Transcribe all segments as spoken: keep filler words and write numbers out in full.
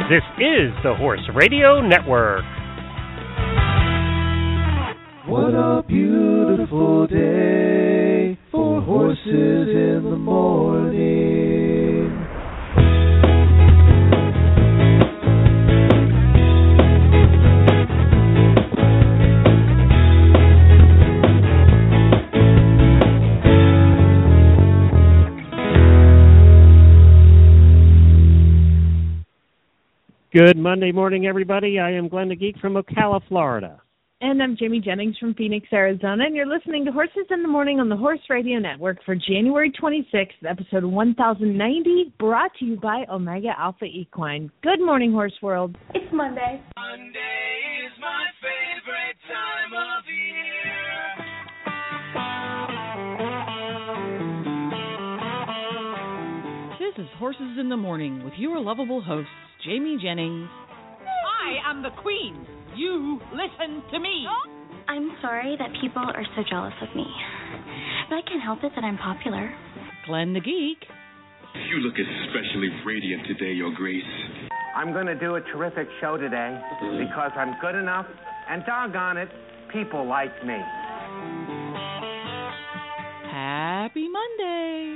This is the Horse Radio Network. What a beautiful day for horses in the morning. Good Monday morning, everybody. I am Glenn the Geek from Ocala, Florida. And I'm Jamie Jennings from Phoenix, Arizona, and you're listening to Horses in the Morning on the Horse Radio Network for January twenty-sixth, episode one thousand ninety, brought to you by Omega Alpha Equine. Good morning, Horse World. It's Monday. Monday is my favorite time of year. This is Horses in the Morning with your lovable hosts, Jamie Jennings. I am the Queen. You listen to me. I'm sorry that people are so jealous of me, but I can't help it that I'm popular. Glenn the Geek. You look especially radiant today, Your Grace. I'm going to do a terrific show today because I'm good enough, and doggone it, people like me. Happy Monday.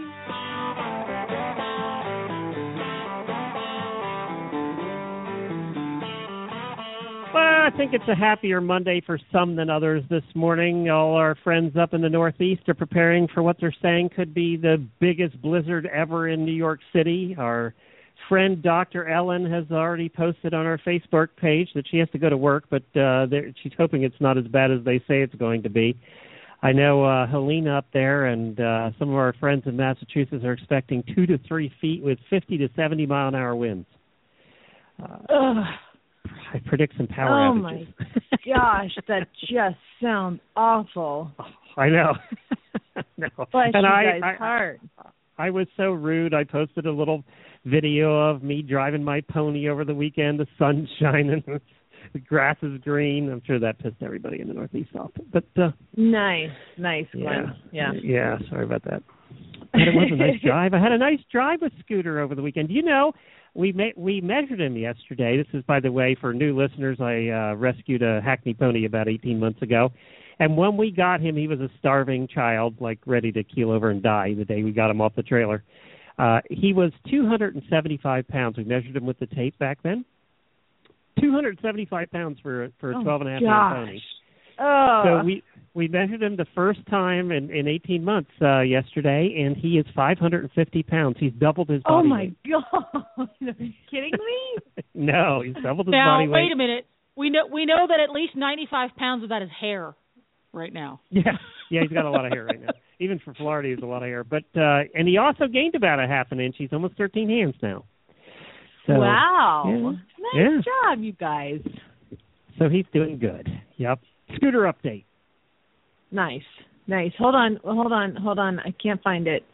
Well, I think it's a happier Monday for some than others this morning. All our friends up in the Northeast are preparing for what they're saying could be the biggest blizzard ever in New York City. Our friend Doctor Ellen has already posted on our Facebook page that she has to go to work, but uh, she's hoping it's not as bad as they say it's going to be. I know uh, Helena up there and uh, some of our friends in Massachusetts are expecting two to three feet with fifty to seventy mile an hour winds. Uh, I predict some power oh outages. Oh, my gosh, that just sounds awful. Oh, I know. no. Bless and you I, guys' I, heart. I, I was so rude. I posted a little video of me driving my pony over the weekend. The sun's shining. The grass is green. I'm sure that pissed everybody in the Northeast off. But uh, Nice, nice, Glenn. Yeah, yeah. Yeah, sorry about that. But it was a nice drive. I had a nice drive with Scooter over the weekend. You know, We me- we measured him yesterday. This is, by the way, for new listeners. I uh, rescued a Hackney pony about eighteen months ago. And when we got him, he was a starving child, like ready to keel over and die the day we got him off the trailer. Uh, he was two hundred seventy-five pounds. We measured him with the tape back then. two hundred seventy-five pounds for, for a twelve and a half pound pony. Oh. So we, we measured him the first time in, in eighteen months uh, yesterday, and he is five hundred fifty pounds. He's doubled his body weight. Oh, my weight. God. Are you kidding me? No, he's doubled his now, body weight. Now, wait a minute. We know we know that at least ninety-five pounds of that is hair right now. Yeah, yeah, he's got a lot of hair right now. Even for Florida, he's a lot of hair. But uh, and he also gained about a half an inch. He's almost thirteen hands now. So, wow. Yeah, nice yeah. job, you guys. So he's doing good. Yep. Scooter update. Nice, nice. Hold on, hold on, hold on. I can't find it.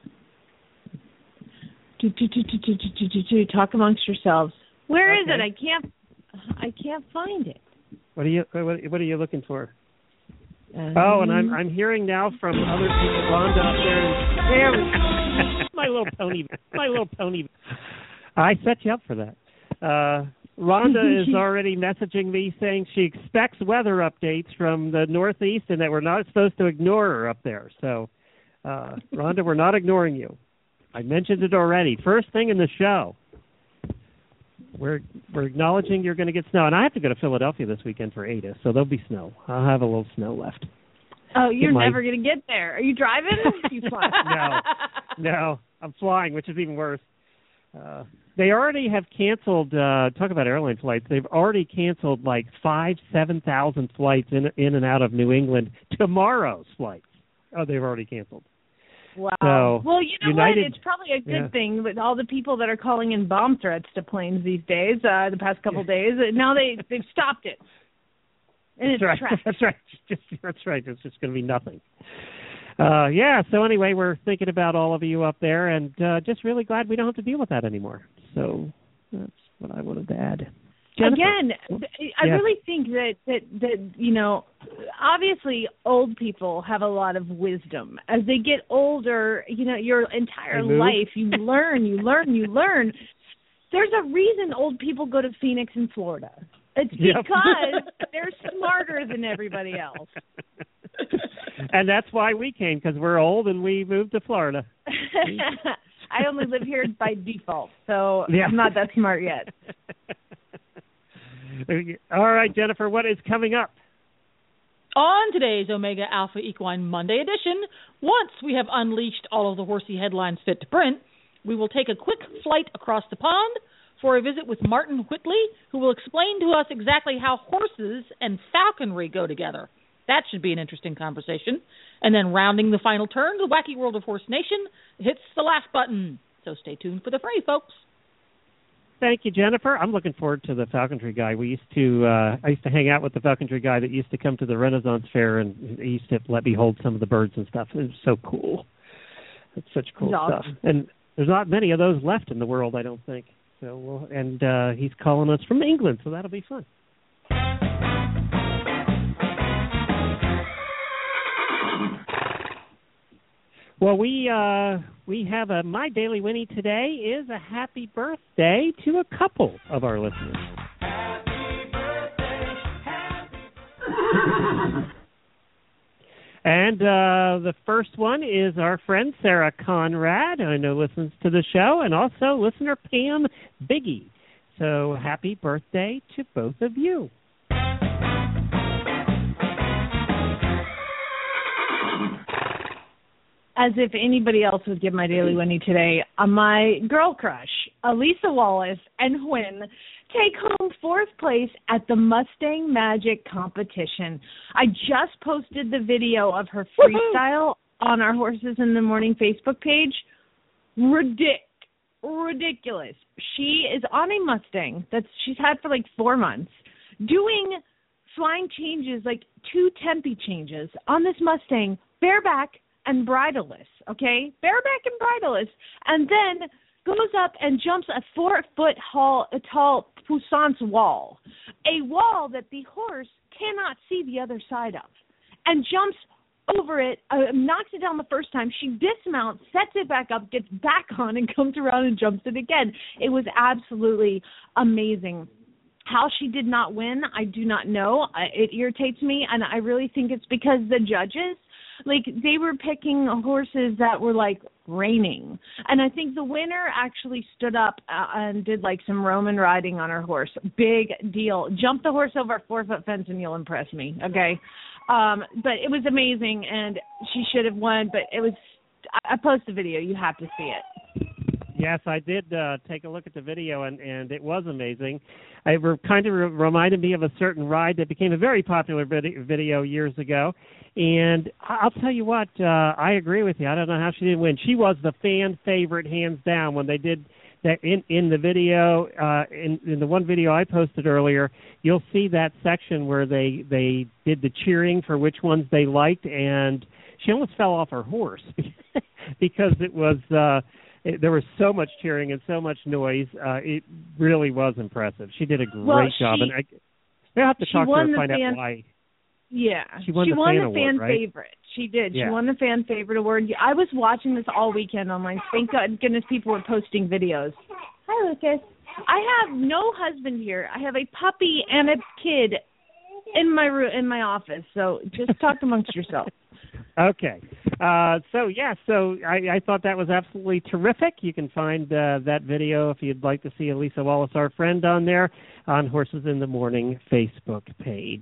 Do, do, do, do, do, do, do, do. Talk amongst yourselves. Where okay. is it? I can't. I can't find it. What are you? What, what are you looking for? Um, oh, and I'm I'm hearing now from other people. Rhonda up there. There we go. My little pony. My little pony. I set you up for that. Uh, Rhonda is already messaging me saying she expects weather updates from the Northeast and that we're not supposed to ignore her up there. So, uh, Rhonda, we're not ignoring you. I mentioned it already. First thing in the show, we're we're acknowledging you're going to get snow. And I have to go to Philadelphia this weekend for A D A, so there'll be snow. I'll have a little snow left. Oh, you're my... never going to get there. Are you driving? You flying? No, no, I'm flying, which is even worse. Uh, they already have canceled. Uh, talk about airline flights. They've already canceled like five, seven thousand flights in in and out of New England. Tomorrow's flights. Oh, they've already canceled. Wow. So, well, you know United, what? It's probably a good yeah. thing with all the people that are calling in bomb threats to planes these days. Uh, the past couple yeah. days, now they they've stopped it. And that's it's right. trash. That's right. Just, that's right. It's just going to be nothing. Uh, yeah, so anyway, we're thinking about all of you up there, and uh, just really glad we don't have to deal with that anymore. So that's what I wanted to add. Jennifer. Again, I yeah. really think that, that, that, you know, obviously old people have a lot of wisdom. As they get older, you know, your entire life, you learn, you learn, you learn. There's a reason old people go to Phoenix and Florida. It's Yep. because they're smarter than everybody else. And that's why we came, because we're old and we moved to Florida. I only live here by default, so Yeah. I'm not that smart yet. All right, Jennifer, what is coming up? On today's Omega Alpha Equine Monday edition, once we have unleashed all of the horsey headlines fit to print, we will take a quick flight across the pond for a visit with Martin Whitley, who will explain to us exactly how horses and falconry go together. That should be an interesting conversation. And then rounding the final turn, the wacky world of Horse Nation hits the laugh button. So stay tuned for the fray, folks. Thank you, Jennifer. I'm looking forward to the falconry guy. We used to, uh, I used to hang out with the falconry guy that used to come to the Renaissance Fair, and he used to let me hold some of the birds and stuff. It was so cool. It's such cool It's stuff. awesome. And there's not many of those left in the world, I don't think. So, we'll, and uh, he's calling us from England, so that'll be fun. Well, we uh, we have a My Daily Winnie today is a happy birthday to a couple of our listeners. Happy birthday, happy And uh, the first one is our friend Sarah Conrad, who I know listens to the show, and also listener Pam Biggie. So happy birthday to both of you. As if anybody else would give my Daily Winnie today, uh, my girl crush, Elisa Wallace and Hwin, take home fourth place at the Mustang Magic competition. I just posted the video of her freestyle on our Horses in the Morning Facebook page. Ridic- ridiculous. She is on a Mustang that she's had for like four months, doing flying changes, like two tempi changes on this Mustang, bareback and bridleless, okay? Bareback and bridleless, and then goes up and jumps a four-foot tall, a tall puissance wall, a wall that the horse cannot see the other side of, and jumps over it, uh, knocks it down the first time. She dismounts, sets it back up, gets back on, and comes around and jumps it again. It was absolutely amazing. How she did not win, I do not know. I, it irritates me, and I really think it's because the judges, like, they were picking horses that were, like, raining. And I think the winner actually stood up uh, and did, like, some Roman riding on her horse. Big deal. Jump the horse over a four-foot fence and you'll impress me, okay? Um, but it was amazing, and she should have won. But it was – I posted the video. You have to see it. Yes, I did uh, take a look at the video, and, and it was amazing. It re- kind of re- reminded me of a certain ride that became a very popular vid- video years ago. And I'll tell you what, uh, I agree with you. I don't know how she didn't win. She was the fan favorite, hands down, when they did that in, in the video. Uh, in, in the one video I posted earlier, you'll see that section where they, they did the cheering for which ones they liked, and she almost fell off her horse because it was uh, – It, there was so much cheering and so much noise. Uh, it really was impressive. She did a great well, job, she, and I, I have to talk to her and find fan, out why. Yeah, she won she the won fan, the award, fan right? favorite. She did. Yeah. She won the fan favorite award. I was watching this all weekend online. Thank God, goodness people were posting videos. Hi, Lucas. I have no husband here. I have a puppy and a kid in my room, in my office. So just talk amongst yourselves. Okay. Uh, so, yeah, so I, I thought that was absolutely terrific. You can find uh, that video if you'd like to see Elisa Wallace, our friend, on there on Horses in the Morning Facebook page.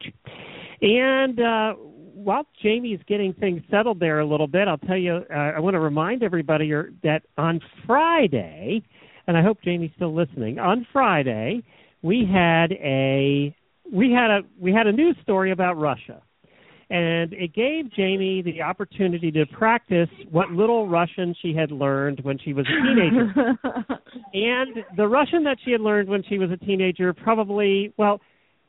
And uh, while Jamie's getting things settled there a little bit, I'll tell you, uh, I want to remind everybody that on Friday, and I hope Jamie's still listening, on Friday we had a we had a we had a news story about Russia. And it gave Jamie the opportunity to practice what little Russian she had learned when she was a teenager. And the Russian that she had learned when she was a teenager probably, well,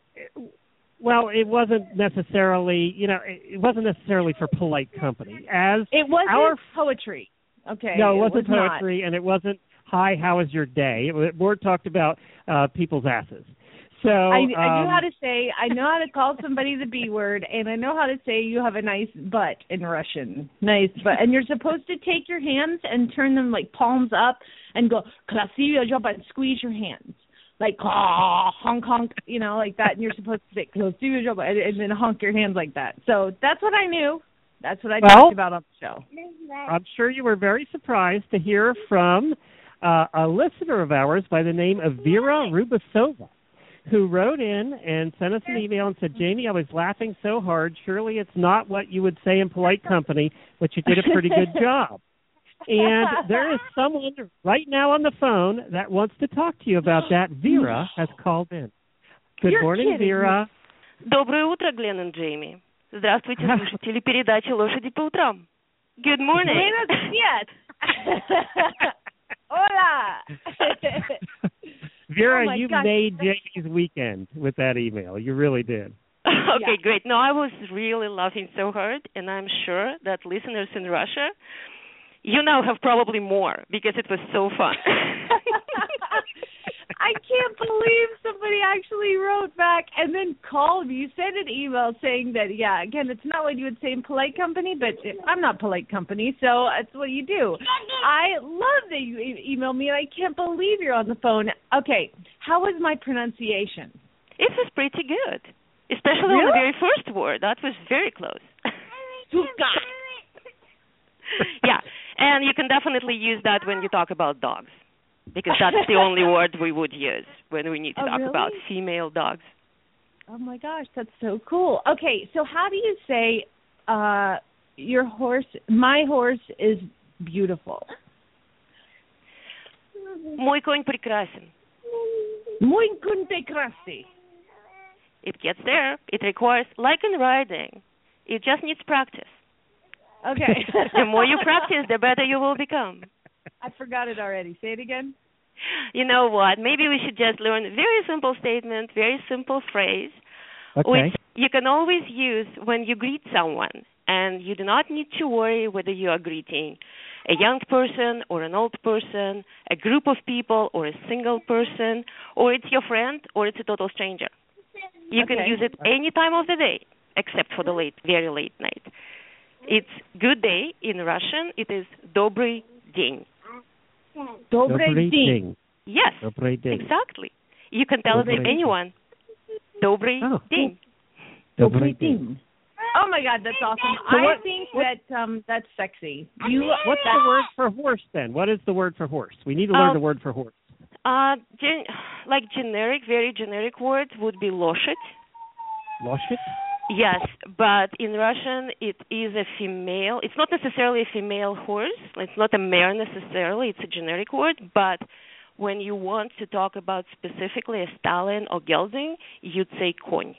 well, it wasn't necessarily, you know, it wasn't necessarily for polite company. As it wasn't our, poetry. Okay. No, it, it wasn't was poetry, not. And it wasn't, hi, how was your day? It was more talked about uh, people's asses. So I, um, I know how to say, I know how to call somebody the B word, and I know how to say you have a nice butt in Russian. Nice butt. And you're supposed to take your hands and turn them like palms up and go krasivo joba and squeeze your hands. Like, oh, honk, honk, you know, like that. And you're supposed to say krasivo joba and, and then honk your hands like that. So that's what I knew. That's what I well, talked about on the show. I'm sure you were very surprised to hear from uh, a listener of ours by the name of Vera Rubasova, who wrote in and sent us an email and said, Jamie, I was laughing so hard. Surely it's not what you would say in polite company, but you did a pretty good job. And there is someone right now on the phone that wants to talk to you about that. Vera has called in. Good You're morning, kidding. Vera. Доброе утро, Глен и Джейми. Здравствуйте, слушатели передачи «Лошади по утрам». Good morning. Buenos días. Hola. Vera, Oh my you gosh. made Jamie's weekend with that email. You really did. Okay, Yeah. great. No, I was really laughing so hard, and I'm sure that listeners in Russia, you now have probably more because it was so fun. I can't believe somebody actually wrote back and then called me. You sent an email saying that, yeah, again, it's not what you would say in polite company, but I'm not polite company, so that's what you do. I love that you e- emailed me, and I can't believe you're on the phone. Okay, how was my pronunciation? It was pretty good, especially on the very first word. That was very close. Yeah, and you can definitely use that when you talk about dogs, because that's the only word we would use when we need to Oh, talk really? about female dogs. Oh, my gosh, that's so cool. Okay, so how do you say uh, your horse, my horse is beautiful? Мой конь прекрасен. Muy прекрасный. It gets there. It requires, like in riding, it just needs practice. Okay. The more you practice, the better you will become. I forgot it already. Say it again. You know what? Maybe we should just learn a very simple statement, very simple phrase, Okay. which you can always use when you greet someone. And you do not need to worry whether you are greeting a young person or an old person, a group of people or a single person, or it's your friend or it's a total stranger. You Okay. can use it any time of the day, except for the late, very late night. It's good day in Russian. It is добрый день. Добрый Добрый день. день. Yes, Добрый день. exactly. You can tell it Добрый to день. anyone. Добрый Oh. день. Добрый день. день. Oh my God, that's awesome. So I what- think what- that um that's sexy. You What's that, the word for horse then? What is the word for horse? We need to learn Uh, the word for horse. Uh, gen- like generic, very generic words would be лошадь. Loshit? Yes, but in Russian it is a female. It's not necessarily a female horse. It's not a mare necessarily. It's a generic word. But when you want to talk about specifically a stallion or gelding, you'd say конь,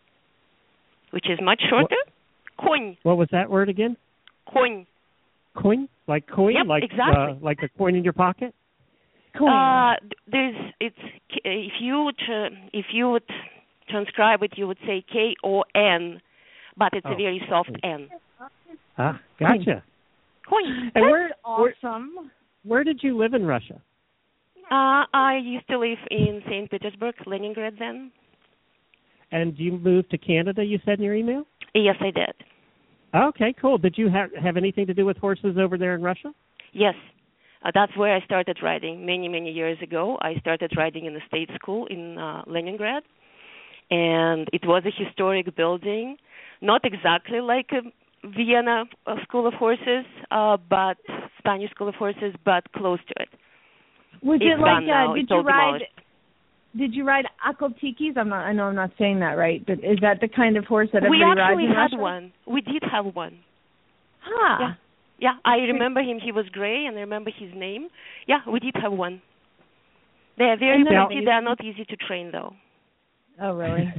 which is much shorter. Конь, What was that word again? конь. Coin? Like coin? Yep, like exactly. uh, like a coin in your pocket? Uh, there's it's if you would uh, if you would transcribe it, you would say K O N, but it's Oh. a very soft N. Ah, gotcha. Coin. And where, where awesome. where did you live in Russia? Uh, I used to live in Saint Petersburg, Leningrad then. And you moved to Canada, you said in your email? Yes, I did. Okay, cool. Did you have have anything to do with horses over there in Russia? Yes. Uh, that's where I started riding many, many years ago. I started riding in the state school in uh, Leningrad. And it was a historic building, not exactly like a Vienna uh, School of Horses, uh, but Spanish School of Horses, but close to it. Was It's it like gone now. uh, did It's you all ride demolished. did you ride akoltikis? I'm not I know I'm not saying that right, but is that the kind of horse that We everybody rides actually in had Russia? one. We did have one. Huh. Yeah. Yeah, I remember him. He was gray, and I remember his name. Yeah, we did have one. They are very And then- pretty. They are not easy to train, though. Oh really?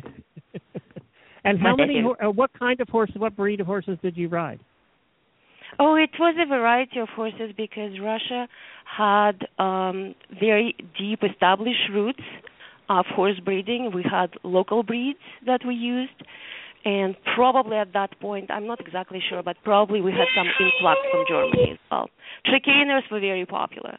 And how But- many? ho- Uh, what kind of horses? What breed of horses did you ride? Oh, it was a variety of horses because Russia had um, very deep established roots of horse breeding. We had local breeds that we used, and probably at that point, I'm not exactly sure, but probably we had some influx from Germany as well. Trichaners were very popular.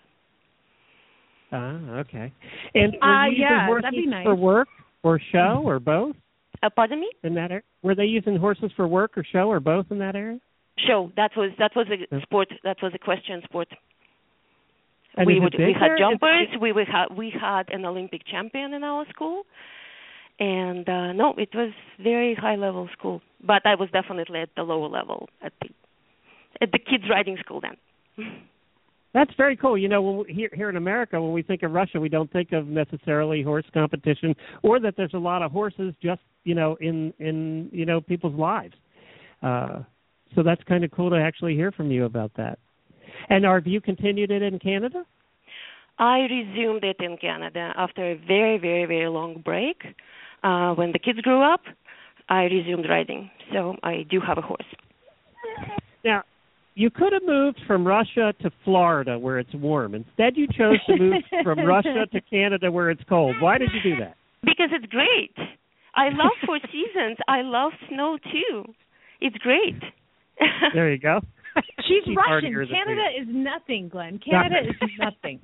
Ah, okay. And were Uh, you using yeah, horses that'd be nice. for work or show or both Uh, pardon me? in that area? Were they using horses for work or show or both in that area? Show. That was that was a Yeah. sport. That was a equestrian sport. And we is would it big we had there? jumpers. Is it- We we had we had an Olympic champion in our school, and uh, no, it was very high level school. But I was definitely at the lower level at the at the kids riding school then. That's very cool. You know, when we, here here in America, when we think of Russia, we don't think of necessarily horse competition, or that there's a lot of horses just you know in in you know people's lives. Uh, so that's kind of cool to actually hear from you about that. And have you continued it in Canada? I resumed it in Canada after a very very very long break. Uh, when the kids grew up, I resumed riding. So I do have a horse. Now, you could have moved from Russia to Florida where it's warm. Instead, you chose to move from Russia to Canada where it's cold. Why did you do that? Because it's great. I love four seasons. I love snow too. It's great. There you go. She's, She's Russian. hardier than Canada me. is nothing, Glenn. Canada is nothing.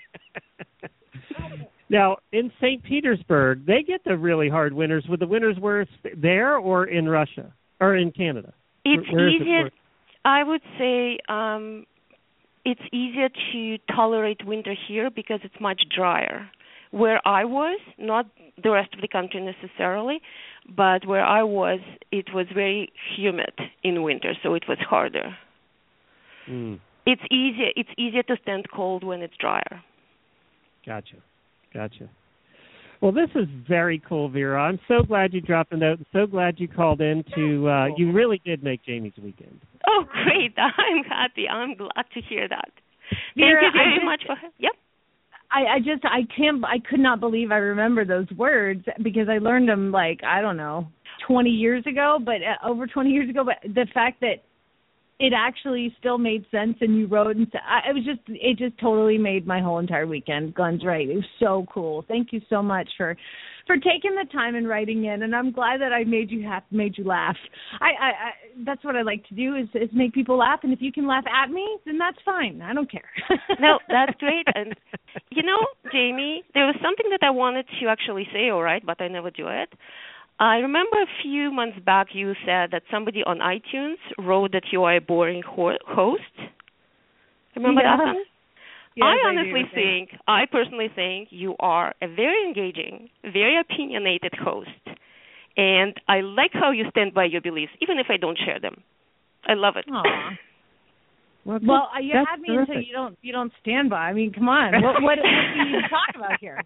Now, in Saint Petersburg, they get the really hard winters. Would the winters worse there or in Russia or in Canada? It's Where is it easier. worse? I would say um, it's easier to tolerate winter here because it's much drier. Where I was, not the rest of the country necessarily, but where I was, it was very humid in winter, so it was harder. Mm. It's easier. It's easier to stand cold when it's drier. Gotcha. Gotcha. Well, this is very cool, Vera. I'm so glad you dropped a note and so glad you called in to, uh, you really did make Jamie's weekend. Oh, great. I'm happy. I'm glad to hear that. Thank Vera, you very I just, much for, yep. I, I just, I can't, I could not believe I remember those words because I learned them like, I don't know, twenty years ago, but uh, over twenty years ago, but the fact that it actually still made sense and you wrote and I, it was just, it just totally made my whole entire weekend. Glenn's right. It was so cool. Thank you so much for, for taking the time and writing in. And I'm glad that I made you happy, made you laugh. I, I, I, that's what I like to do is, is make people laugh. And if you can laugh at me, then that's fine. I don't care. No, that's great. And, you know, Jamie, there was something that I wanted to actually say, all right, but I never do it. I remember a few months back you said that somebody on iTunes wrote that you are a boring ho- host. Remember yeah. that one? Yes, I I honestly do. think, I personally think you are a very engaging, very opinionated host. And I like how you stand by your beliefs, even if I don't share them. I love it. Aw. Well, Well, uh, you that's had me terrific. until you don't you don't stand by. I mean, come on. What what, what do you need to talk about here?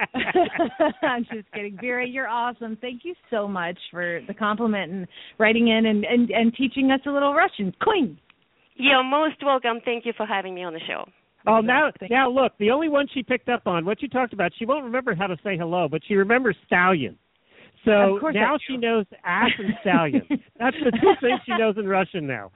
I'm just kidding. Vera, you're awesome. Thank you so much for the compliment and writing in and, and, and teaching us a little Russian. Queen. You're most welcome. Thank you for having me on the show. Oh, now, now look, the only one she picked up on, what you talked about, she won't remember how to say hello, but she remembers stallion. So Of course now I she knows ass and stallion. That's the two things she knows in Russian now.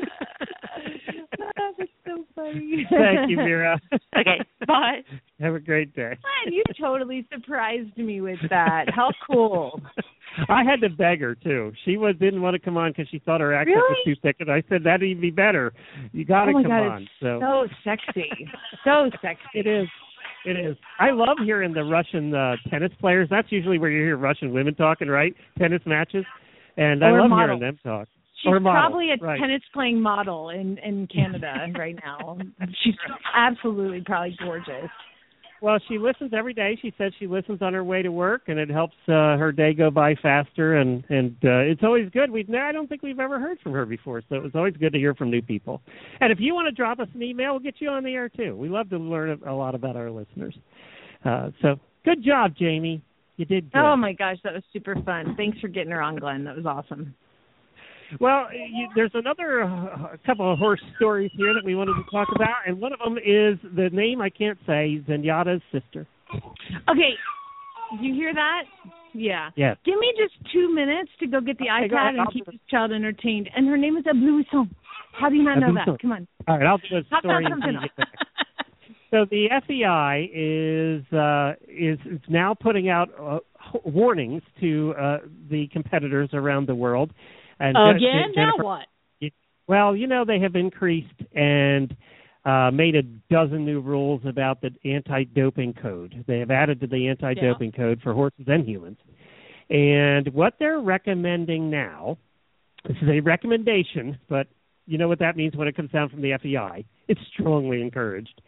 That's so funny. Thank you, Vera. Okay, bye. Have a great day. Glenn, you totally surprised me with that. How cool. I had to beg her, too. She was didn't want to come on because she thought her accent Really? was too thick, and I said, that'd even be better. You got to oh my come God, on. It's So. so sexy. So sexy. It is. It is. I love hearing the Russian uh, tennis players. That's usually where you hear Russian women talking, right? Tennis matches. And I Or love models. hearing them talk. She's or models, probably a right. tennis playing model in, in Canada right now. She's absolutely probably gorgeous. Well, she listens every day. She says she listens on her way to work, and it helps uh, her day go by faster. And and uh, it's always good. We've I don't think we've ever heard from her before, so it was always good to hear from new people. And if you want to drop us an email, we'll get you on the air too. We love to learn a lot about our listeners. Uh, so good job, Jamie. You did good. Oh my gosh, that was super fun. Thanks for getting her on, Glenn. That was awesome. Well, you, there's another uh, couple of horse stories here that we wanted to talk about, and one of them is the name I can't say, Zenyatta's sister. Okay, do you hear that? Yeah. Yes. Give me just two minutes to go get the Okay, go iPad ahead. and I'll keep do this child entertained. And her name is Abluisson. How do you not know Abluisson. that? Come on. All right, I'll do a Talk about story. something until you get back. So the F E I is uh, is is now putting out uh, warnings to uh, the competitors around the world. And Again? Je- Now what? Well, you know, they have increased and uh, made a dozen new rules about the anti-doping code. They have added to the anti-doping yeah. code for horses and humans. And what they're recommending now, this is a recommendation, but you know what that means when it comes down from the F E I. It's strongly encouraged.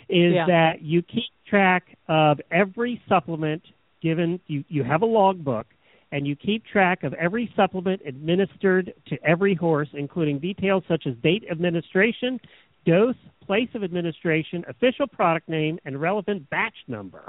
is Yeah. that you keep track of every supplement given. You, you have a logbook, and you keep track of every supplement administered to every horse, including details such as date of administration, dose, place of administration, official product name, and relevant batch number.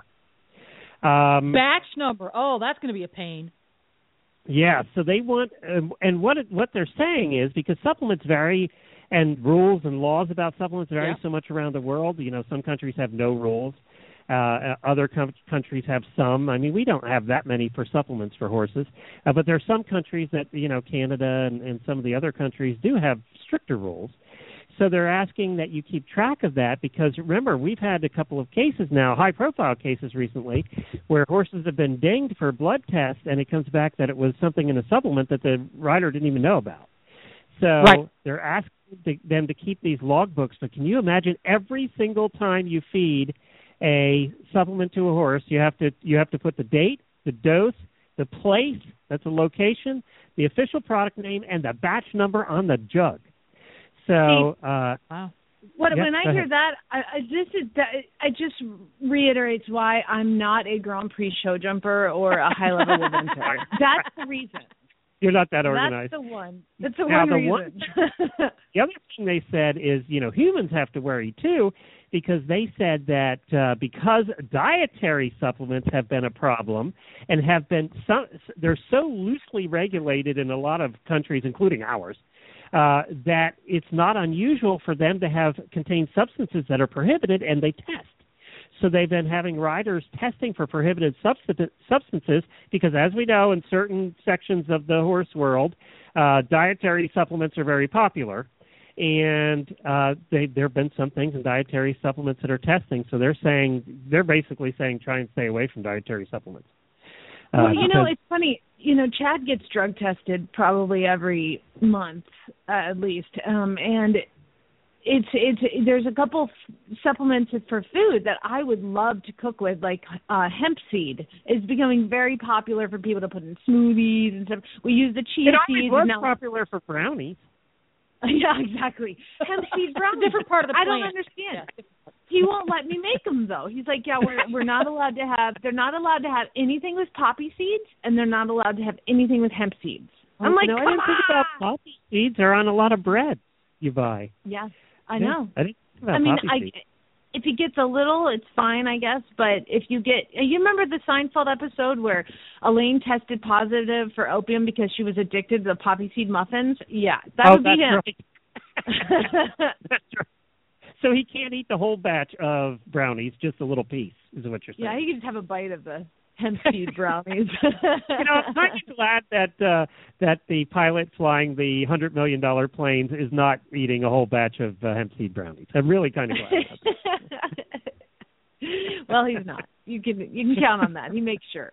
Um, Batch number. Oh, that's going to be a pain. Yeah, so they want, um, and what it, what they're saying is because supplements vary, and rules and laws about supplements vary Yeah. so much around the world. You know, some countries have no rules, uh, other com- countries have some. I mean, we don't have that many for supplements for horses, uh, but there are some countries that, you know, Canada and, and some of the other countries do have stricter rules. So they're asking that you keep track of that because, remember, we've had a couple of cases now, high-profile cases recently, where horses have been dinged for blood tests, and it comes back that it was something in a supplement that the rider didn't even know about. So Right. they're asking to, them to keep these logbooks. But can you imagine every single time you feed a supplement to a horse, you have to you have to put the date, the dose, the place, that's a location, the official product name, and the batch number on the jug. So, uh, wow. What, yeah, when I go hear ahead. that, I, I this is that it just reiterates why I'm not a Grand Prix show jumper or a high level eventer. That's the reason. You're not that organized. That's the one. That's the Now, one the reason. one- The other thing they said is, you know, humans have to worry too, because they said that uh, because dietary supplements have been a problem and have been so, they're so loosely regulated in a lot of countries, including ours, uh, that it's not unusual for them to have contain substances that are prohibited, and they test. So they've been having riders testing for prohibited substan- substances because, as we know, in certain sections of the horse world, uh, dietary supplements are very popular. And uh, they, there have been some things in dietary supplements that are testing. So they're saying, they're basically saying try and stay away from dietary supplements. Uh, Well, you know, because- it's funny. You know, Chad gets drug tested probably every month, uh, at least, um, and it's it's there's a couple f- supplements for food that I would love to cook with, like uh, hemp seed is becoming very popular for people to put in smoothies and stuff. We use the chia it always seeds. was and now, popular for brownies. yeah, exactly. Hemp seed brownies. It's a different part of the I plant. don't understand. He won't let me make them though. He's like, yeah, we're we're not allowed to have. They're not allowed to have anything with poppy seeds, and they're not allowed to have anything with hemp seeds. I'm like, you know, I come didn't think about on. poppy seeds are on a lot of bread you buy. Yeah, I Yeah, know. I didn't think about I mean, poppy I. seeds. If he gets a little, it's fine, I guess. But if you get, you remember the Seinfeld episode where Elaine tested positive for opium because she was addicted to the poppy seed muffins? Yeah, that oh, would be that's him. right. That's right. So he can't eat the whole batch of brownies, just a little piece, is what you're saying. Yeah, he can just have a bite of the hemp seed brownies. You know, I'm kind of glad that uh, that the pilot flying the hundred million dollar planes is not eating a whole batch of uh, hemp seed brownies. I'm really kind of glad about that. Well, he's not. You can you can count on that. He makes sure.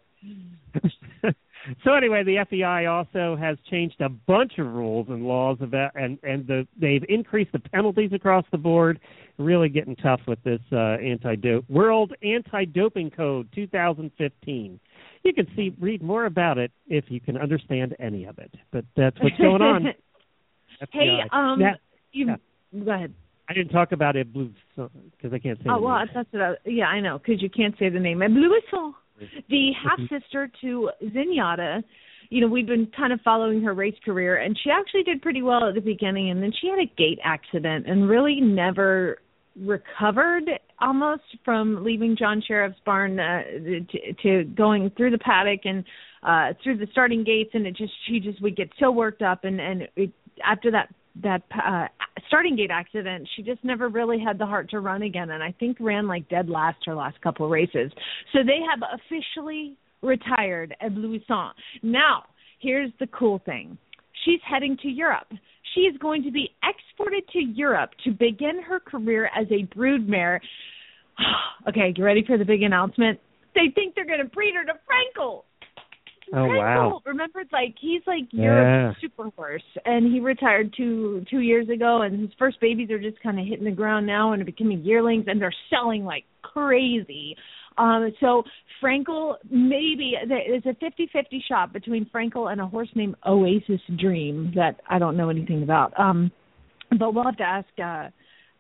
So anyway, the F E I also has changed a bunch of rules and laws about, and and the, they've increased the penalties across the board. Really getting tough with this uh, anti-dope World Anti-Doping Code two thousand fifteen. You can see read more about it if you can understand any of it. But that's what's going on. Hey, F B I. um, Now, you yeah. go ahead. I didn't talk about it blue because I can't say. Oh the well, name. that's what I, yeah, I know because you can't say the name. Bluisson, the half sister to Zenyatta. You know, we've been kind of following her race career, and she actually did pretty well at the beginning, and then she had a gate accident and really never recovered almost from leaving John Sheriff's barn uh, to, to going through the paddock and uh, through the starting gates, and it just she just would get so worked up, and and it, after that that uh, starting gate accident, she just never really had the heart to run again, and I think ran like dead last her last couple of races. So they have officially retired at Bluisson. Now, here's the cool thing. She's heading to Europe. She is going to be exported to Europe to begin her career as a broodmare. Okay, you ready for the big announcement? They think they're going to breed her to Frankel. Oh, Frankel, wow. remember, it's like he's like Yeah. Europe's super horse, and he retired two two years ago, and his first babies are just kind of hitting the ground now and are becoming yearlings, and they're selling like crazy. Um, so Frankel, maybe there's a fifty-fifty shot between Frankel and a horse named Oasis Dream that I don't know anything about. Um, but we'll have to ask uh,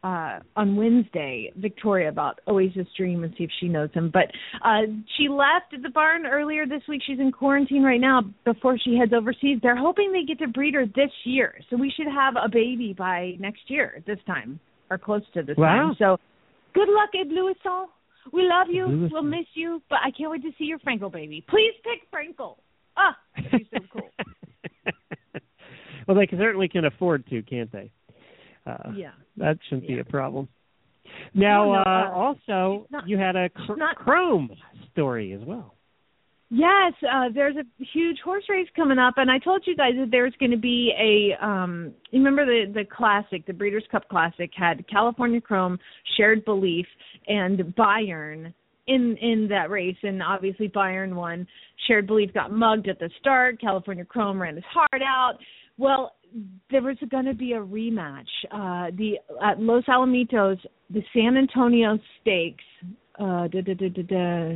uh, on Wednesday, Victoria, about Oasis Dream and see if she knows him. But uh, she left the barn earlier this week. She's in quarantine right now before she heads overseas. They're hoping they get to breed her this year. So we should have a baby by next year at this time, or close to this wow. time. So good luck, Ed Louison. We love you. Louison. We'll miss you. But I can't wait to see your Frankel baby. Please pick Frankel. Ah, she's so cool. Well, they can, certainly can afford to, can't they? Uh, yeah. That shouldn't yeah. be a problem. Now, no, uh, uh, also, not, you had a cr- not, Chrome story as well. Yes, uh, there's a huge horse race coming up, and I told you guys that there's going to be a, um, you remember the, the Classic, the Breeders' Cup Classic, had California Chrome, Shared Belief, and Bayern in in that race, and obviously Bayern won. Shared Belief got mugged at the start. California Chrome ran his heart out. Well, there was going to be a rematch. Uh, the at Los Alamitos, the San Antonio Stakes. Uh, da, da, da, da, da.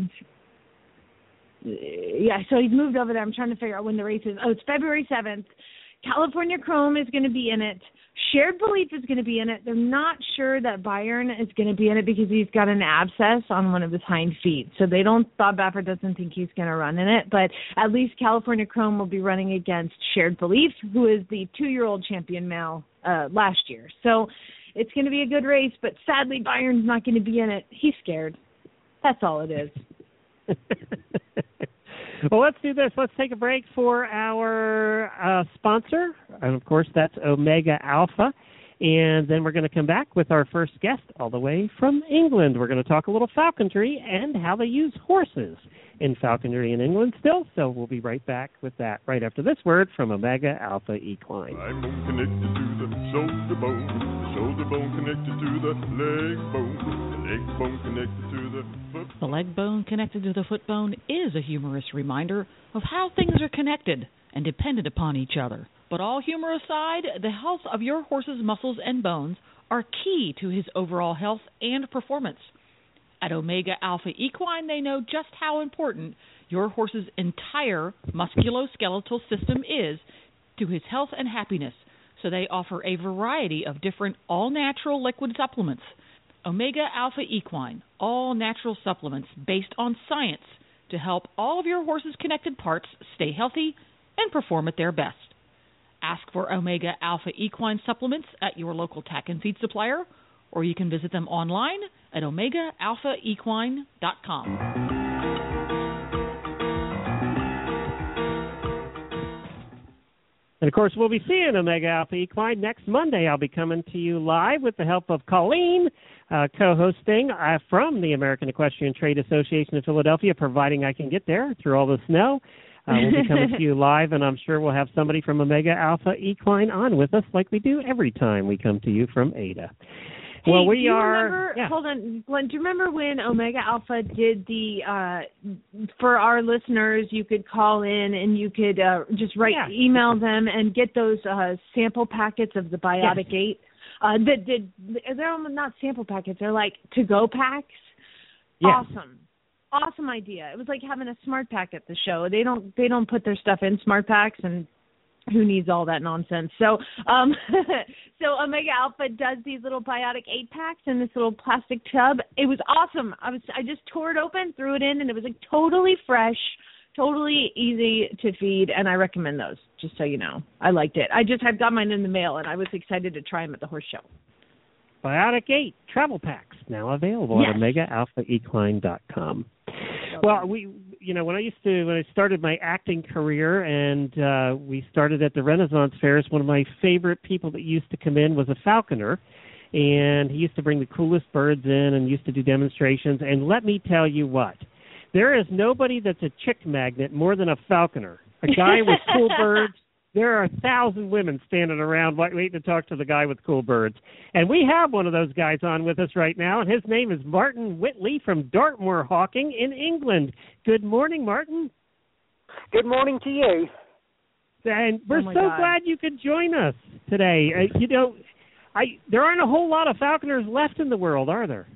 Yeah, so he's moved over there. I'm trying to figure out when the race is. Oh, it's February seventh. California Chrome is going to be in it. Shared Belief is going to be in it. They're not sure that Bayern is going to be in it because he's got an abscess on one of his hind feet. So they don't, Bob Baffert doesn't think he's going to run in it. But at least California Chrome will be running against Shared Belief, who is the two-year-old champion male uh, last year. So it's going to be a good race, but sadly Bayern's not going to be in it. He's scared. That's all it is. Well, let's do this. Let's take a break for our uh, sponsor, and of course that's Omega Alpha, and then we're going to come back with our first guest all the way from England. We're going to talk a little falconry and how they use horses in falconry in England still, so we'll be right back with that right after this word from Omega Alpha Equine. I'm bone connected to the shoulder bone, the shoulder bone connected to the leg bone, the leg bone connected to the foot. The leg bone connected to the foot bone is a humorous reminder of how things are connected and dependent upon each other. But all humor aside, the health of your horse's muscles and bones are key to his overall health and performance. At Omega Alpha Equine, they know just how important your horse's entire musculoskeletal system is to his health and happiness, so they offer a variety of different all-natural liquid supplements. Omega Alpha Equine, all-natural supplements based on science to help all of your horse's connected parts stay healthy and perform at their best. Ask for Omega Alpha Equine supplements at your local tack and feed supplier, or you can visit them online at omega alpha equine dot com. And, of course, we'll be seeing Omega Alpha Equine next Monday. I'll be coming to you live with the help of Colleen, uh, co-hosting uh, from the American Equestrian Trade Association of Philadelphia, providing I can get there through all the snow. Uh, we'll be coming to you live, and I'm sure we'll have somebody from Omega Alpha Equine on with us like we do every time we come to you from Ada. Hey, well, we do you are. Remember, yeah. Hold on, Glenn. Do you remember when Omega Alpha did the uh, for our listeners? You could call in and you could uh, just write, yeah. email them and get those uh, sample packets of the Biotic yes. Eight. Uh, that did they're not sample packets. They're like to-go packs. Yes. Awesome. Awesome idea. It was like having a smart pack at the show. They don't they don't put their stuff in smart packs, and who needs all that nonsense? So um, so Omega Alpha does these little Biotic eight packs in this little plastic tub. It was awesome. I was I just tore it open, threw it in, and it was like totally fresh, totally easy to feed, and I recommend those, just so you know. I liked it. I just I've got mine in the mail, and I was excited to try them at the horse show. Biotic eight travel packs now available yes. at omega alpha equine dot com. Well, we, you know, when I used to, when I started my acting career, and uh, we started at the Renaissance Fairs, one of my favorite people that used to come in was a falconer, and he used to bring the coolest birds in and used to do demonstrations. And let me tell you what, there is nobody that's a chick magnet more than a falconer. A guy with cool birds. There are a thousand women standing around waiting to talk to the guy with cool birds. And we have one of those guys on with us right now, and his name is Martin Whitley from Dartmoor Hawking in England. Good morning, Martin. Good morning to you. And we're oh so God. glad you could join us today. Uh, you know, I there aren't a whole lot of falconers left in the world, are there?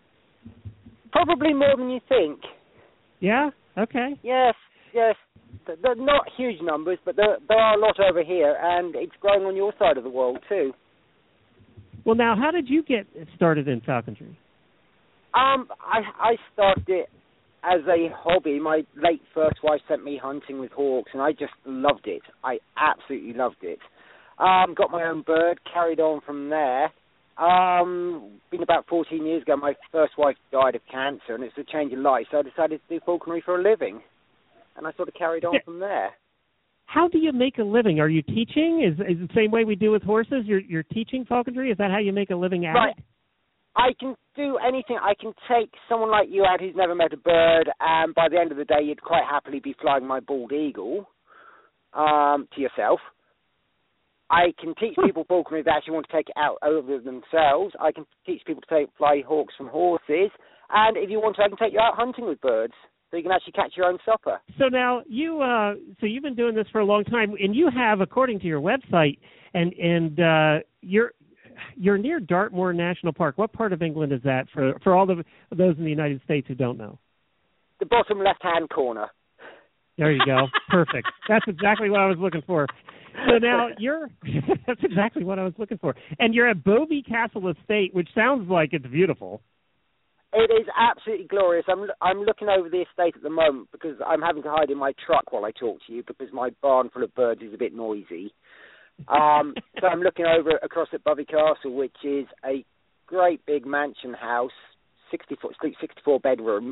Probably more than you think. Yeah? Okay. Yes, yes. They're not huge numbers, but there, there are a lot over here, and it's growing on your side of the world, too. Well, now, how did you get started in falconry? Um, I I started it as a hobby. My late first wife sent me hunting with hawks, and I just loved it. I absolutely loved it. Um, got my own bird, carried on from there. Um, been about fourteen years ago, my first wife died of cancer, and it's a change in life, so I decided to do falconry for a living, and I sort of carried on from there. How do you make a living? Are you teaching? Is is it the same way we do with horses? You're you're teaching falconry? Is that how you make a living at right. it? I can do anything. I can take someone like you out who's never met a bird, and by the end of the day, you'd quite happily be flying my bald eagle um, to yourself. I can teach people falconry that actually want to take it out over themselves. I can teach people to take fly hawks from horses. And if you want to, I can take you out hunting with birds, so you can actually catch your own supper. So now you, uh, so you've been doing this for a long time, and you have, according to your website, and and uh, you're you're near Dartmoor National Park. What part of England is that for for all the those in the United States who don't know? The bottom left-hand corner. There you go. Perfect. That's exactly what I was looking for. So now you're, that's exactly what I was looking for. And you're at Bovey Castle Estate, which sounds like it's beautiful. It is absolutely glorious. I'm I'm looking over the estate at the moment because I'm having to hide in my truck while I talk to you because my barn full of birds is a bit noisy. Um, so I'm looking over across at Bovey Castle, which is a great big mansion house, sixty foot, sixty-four bedrooms.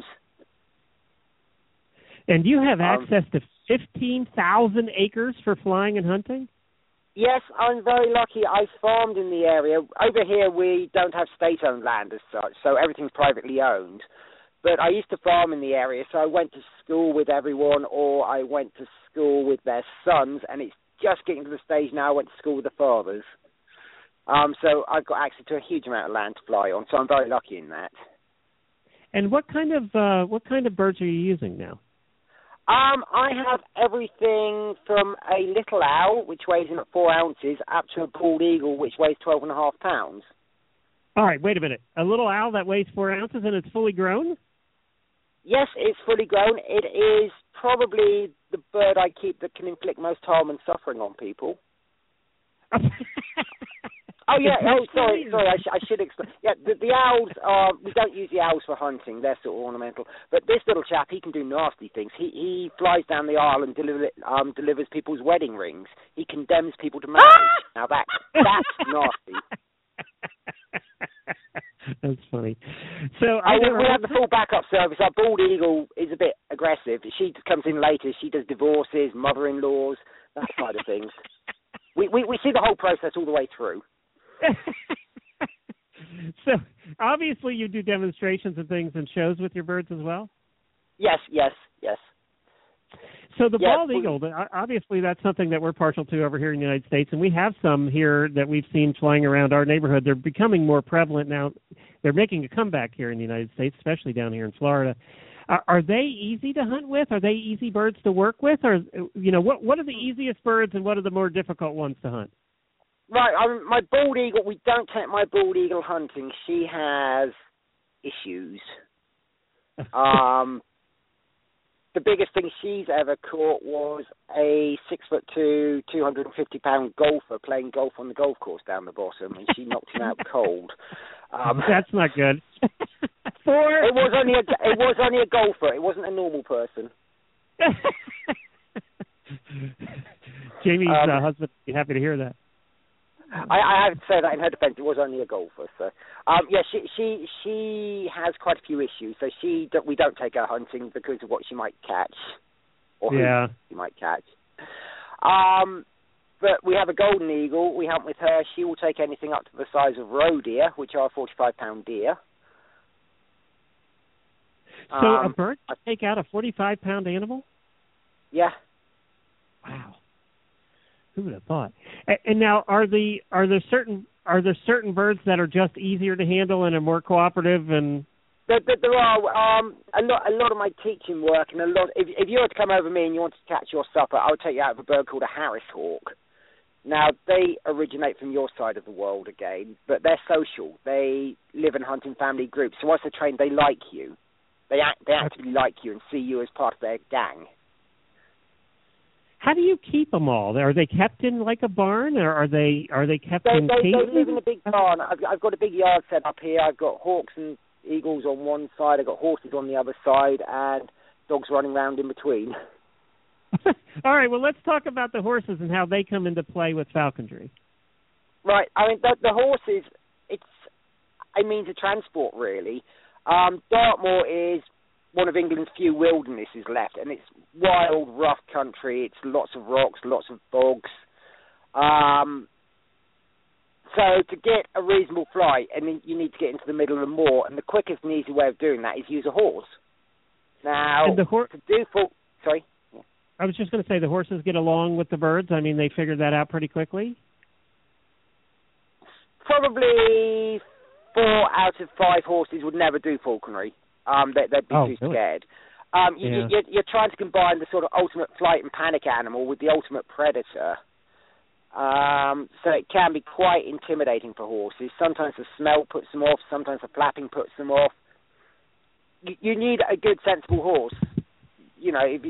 And you have um, access to fifteen thousand acres for flying and hunting? Yes, I'm very lucky. I farmed in the area. Over here, we don't have state-owned land as such, so everything's privately owned. But I used to farm in the area, so I went to school with everyone, or I went to school with their sons, and it's just getting to the stage now I went to school with the fathers. Um, so I've got access to a huge amount of land to fly on, so I'm very lucky in that. And what kind of uh, what kind of birds are you using now? Um, I have everything from a little owl, which weighs in at four ounces, up to a bald eagle, which weighs twelve and a half pounds. All right, wait a minute. A little owl that weighs four ounces and it's fully grown? Yes, it's fully grown. It is probably the bird I keep that can inflict most harm and suffering on people. Oh, yeah. Oh, sorry. Sorry, I, sh- I should explain. Yeah, the, the owls, are, we don't use the owls for hunting. They're sort of ornamental. But this little chap, he can do nasty things. He he flies down the aisle and deliver, um, delivers people's wedding rings. He condemns people to marriage. Now, that that's nasty. That's funny. So I I we, never... we have the full backup service. Our bald eagle is a bit aggressive. She comes in later. She does divorces, mother-in-laws, that side of things. We, we we see the whole process all the way through. So obviously you do demonstrations and things and shows with your birds as well? Yes, yes, yes. So the yes, bald we, eagle, obviously that's something that we're partial to over here in the United States, and we have some here that we've seen flying around our neighborhood. They're becoming more prevalent now. They're making a comeback here in the United States, especially down here in Florida. Are, are they easy to hunt with? Are they easy birds to work with? Or, you know, what what are the easiest birds and what are the more difficult ones to hunt? Right, um, my bald eagle, we don't take my bald eagle hunting. She has issues. Um, the biggest thing she's ever caught was a six foot two, two hundred fifty pound golfer playing golf on the golf course down the bottom, and she knocked him out cold. Um, That's not good. Four. It was only a it was only a golfer. It wasn't a normal person. Jamie's um, uh, husband would be happy to hear that. I, I have to say that in her defense, it was only a golfer. So, um, yeah, she she she has quite a few issues. So she we don't take her hunting because of what she might catch, or yeah. who she might catch. Um, but we have a golden eagle. We hunt with her. She will take anything up to the size of roe deer, which are forty-five pound deer. So um, a bird can take out a forty-five pound animal? Yeah. Wow. Who would have thought? And now, are the are there certain are there certain birds that are just easier to handle and are more cooperative? And there, there, there are um, a lot a lot of my teaching work, and a lot. If, if you were to come over me and you wanted to catch your supper, I would take you out of a bird called a Harris hawk. Now they originate from your side of the world again, but they're social. They live and hunt in family groups. So once they're trained, they like you. They act, they actively like you and see you as part of their gang. How do you keep them all? Are they kept in like a barn, or are they are they kept they, in they, cages? They live in a big barn. I've, I've got a big yard set up here. I've got hawks and eagles on one side. I've got horses on the other side, and dogs running around in between. All right, well, let's talk about the horses and how they come into play with falconry. Right. I mean, the, the horses, it's a means of transport, really. Um, Dartmoor is one of England's few wildernesses left, and it's wild, rough country. It's lots of rocks, lots of bogs. Um, so to get a reasonable flight, and then you need to get into the middle of the moor, and the quickest and easy way of doing that is use a horse. Now, and the hor- to do full... Sorry? Yeah. I was just going to say, the horses get along with the birds? I mean, they figured that out pretty quickly? Probably four out of five horses would never do falconry. Um, they, they'd be oh, too really? scared. Um, you, yeah. you're, you're trying to combine the sort of ultimate flight and panic animal with the ultimate predator. Um, so it can be quite intimidating for horses. Sometimes the smell puts them off. Sometimes the flapping puts them off. You, you need a good, sensible horse. You know, if you,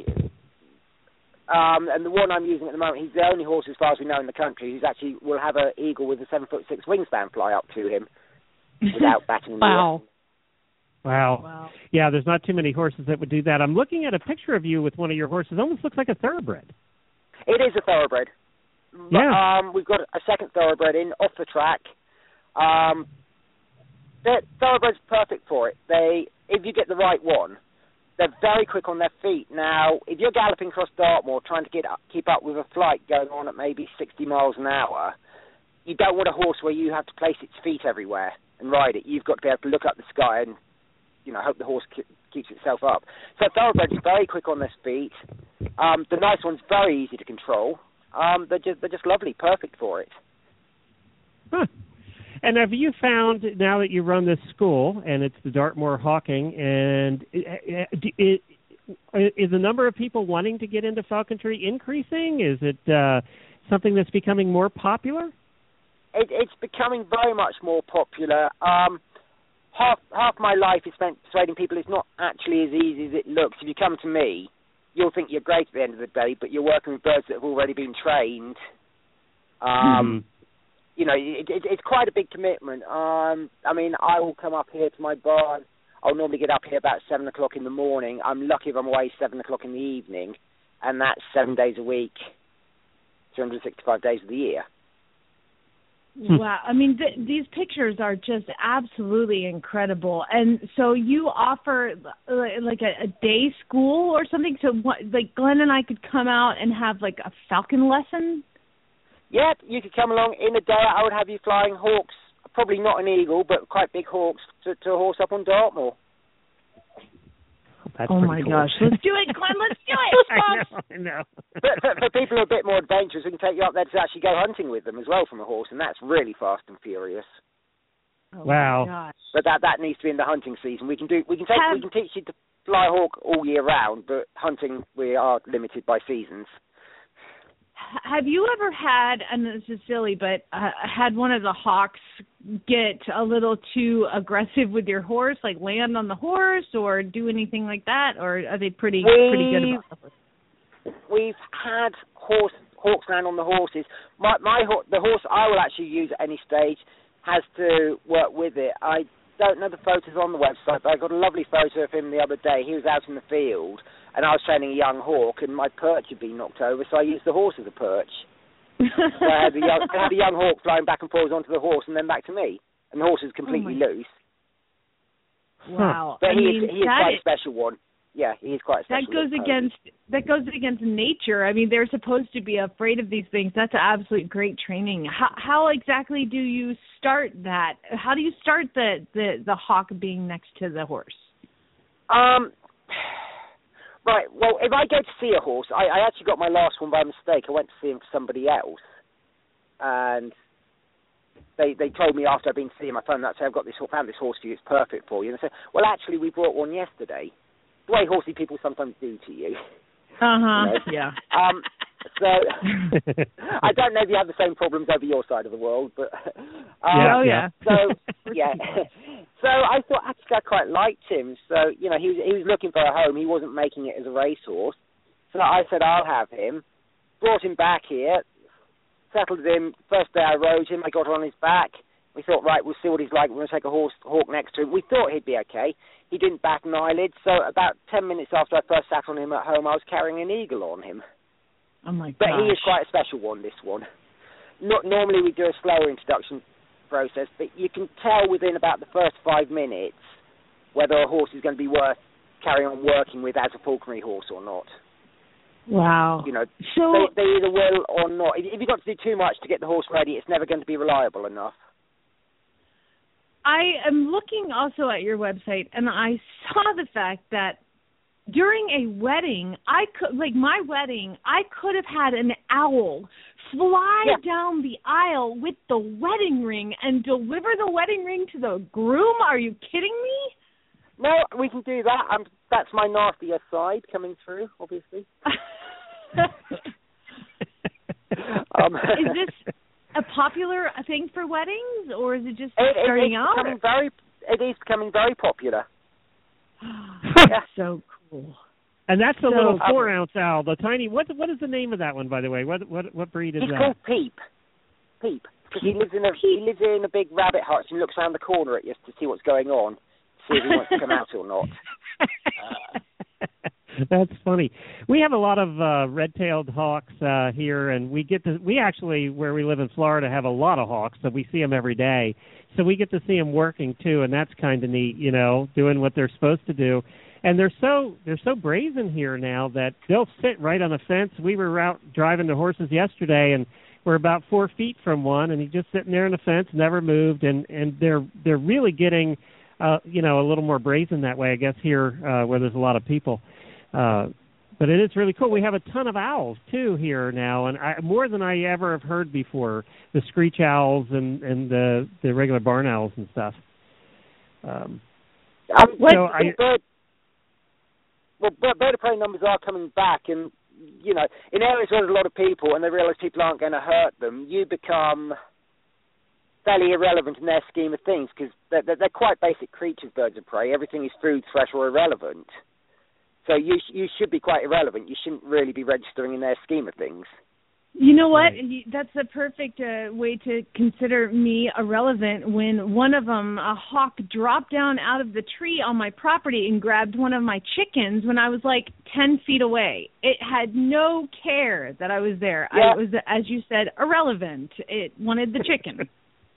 um, and the one I'm using at the moment, he's the only horse, as far as we know, in the country who's actually will have an eagle with a seven foot six wingspan fly up to him without batting in the wow. air. Wow. Wow. Yeah, there's not too many horses that would do that. I'm looking at a picture of you with one of your horses. It almost looks like a thoroughbred. It is a thoroughbred. Yeah. But, um, we've got a second thoroughbred in, off the track. Um, the thoroughbred's perfect for it. They, if you get the right one, they're very quick on their feet. Now, if you're galloping across Dartmoor trying to get up, keep up with a flight going on at maybe sixty miles an hour, you don't want a horse where you have to place its feet everywhere and ride it. You've got to be able to look up the sky and, you know, hope the horse ke- keeps itself up. So thoroughbreds are very quick on their feet. Um, the nice one's very easy to control. Um, they're just they're just lovely, perfect for it. Huh. And have you found, now that you run this school, and it's the Dartmoor Hawking, and it, it, it, is the number of people wanting to get into falconry increasing? Is it uh, something that's becoming more popular? It, it's becoming very much more popular. Um, half half my life is spent persuading people it's not actually as easy as it looks. If you come to me, you'll think you're great at the end of the day, but you're working with birds that have already been trained. Um, mm-hmm. You know, it, it, it's quite a big commitment. Um, I mean, I will come up here to my barn. I'll normally get up here about seven o'clock in the morning. I'm lucky if I'm away seven o'clock in the evening, and that's seven days a week, three hundred sixty-five days of the year. Wow. I mean, th- these pictures are just absolutely incredible. And so you offer like a, a day school or something? So what, like Glenn and I could come out and have like a falcon lesson? Yeah, you could come along in a day. I would have you flying hawks, probably not an eagle, but quite big hawks, to, to a horse up on Dartmoor. That's oh my cool. gosh! Let's do it, Glenn. Let's do it. I know. I know. But for, for people who are a bit more adventurous, we can take you up there to actually go hunting with them as well from a horse, and that's really fast and furious. Oh wow! My gosh. But that that needs to be in the hunting season. We can do. We can take. Have, we can teach you to fly hawk all year round, but hunting we are limited by seasons. Have you ever had, and this is silly, but uh, had one of the hawks get a little too aggressive with your horse, like land on the horse or do anything like that, or are they pretty we've, pretty good about it? We've had horse hawks land on the horses. My my the horse I will actually use at any stage has to work with it. I don't know the photos on the website, but I got a lovely photo of him the other day. He was out in the field, and I was training a young hawk, and my perch had been knocked over, so I used the horse as a perch. So I had the young, I had the young hawk flying back and forth onto the horse, and then back to me, and the horse was completely oh loose. Wow! But I he mean, is he is that quite is, a special one. Yeah, he is quite a special. That goes one. against that goes against nature. I mean, they're supposed to be afraid of these things. That's absolute great training. How how exactly do you start that? How do you start the the, the hawk being next to the horse? Um. Right, well, if I go to see a horse, I, I actually got my last one by mistake. I went to see him for somebody else, and they they told me after I'd been to see him, I found out, say, I've got this, found this horse for you, it's perfect for you. And I said, well, actually, we brought one yesterday. The way horsey people sometimes do to you. Uh-huh, you know? yeah. Um, so, I don't know if you have the same problems over your side of the world, but... Um, yeah, oh, yeah. So, yeah. So I thought, actually, I quite liked him. So, you know, he was, he was looking for a home. He wasn't making it as a racehorse. So I said, I'll have him. brought him back here, settled him. First day I rode him, I got on his back. We thought, right, we'll see what he's like. We're going to take a horse, hawk next to him. We thought he'd be okay. He didn't bat an eyelid, so about ten minutes after I first sat on him at home, I was carrying an eagle on him. Oh, my gosh. But he is quite a special one, this one. Not, normally we do a slower introduction process, but you can tell within about the first five minutes whether a horse is going to be worth carrying on working with as a falconry horse or not. Wow. You know, so, they, they either will or not. If, if you've got to do too much to get the horse ready, it's never going to be reliable enough. I am looking also at your website, and I saw the fact that during a wedding, I could, like my wedding, I could have had an owl fly yeah. down the aisle with the wedding ring and deliver the wedding ring to the groom. Are you kidding me? No, we can do that. Um, that's my nastier side coming through, obviously. um, Is this a popular thing for weddings, or is it just it, starting it's out? Becoming very, it is becoming very popular. yeah. So cool. And that's the so, little four ounce owl, the tiny. What what is the name of that one, by the way? What what what breed is He's that? called Peep. Peep, because he lives in a he lives in a big rabbit hutch and looks around the corner at you to see what's going on, see if he wants to come out or not. That's funny. We have a lot of uh, red-tailed hawks uh, here, and we get to. We actually, where we live in Florida, have a lot of hawks, so we see them every day. So we get to see them working too, and that's kind of neat, you know, doing what they're supposed to do. And they're so they're so brazen here now that they'll sit right on the fence. We were out driving the horses yesterday, and we're about four feet from one, and he's just sitting there on the fence, never moved. And, and they're they're really getting, uh, you know, a little more brazen that way, I guess, here uh, where there's a lot of people. Uh, but it is really cool. We have a ton of owls too here now, and I, more than I ever have heard before. The screech owls and and the the regular barn owls and stuff. Um, um, so I. Bird, well, bird of prey numbers are coming back, and you know, in areas where there's a lot of people and they realise people aren't going to hurt them, you become fairly irrelevant in their scheme of things because they're, they're quite basic creatures, birds of prey. Everything is food, fresh, or irrelevant. So you you should be quite irrelevant. You shouldn't really be registering in their scheme of things. You know what? That's the perfect uh, way to consider me irrelevant when one of them, a hawk, dropped down out of the tree on my property and grabbed one of my chickens when I was like ten feet away. It had no care that I was there. Yeah. I was, as you said, irrelevant. It wanted the chicken.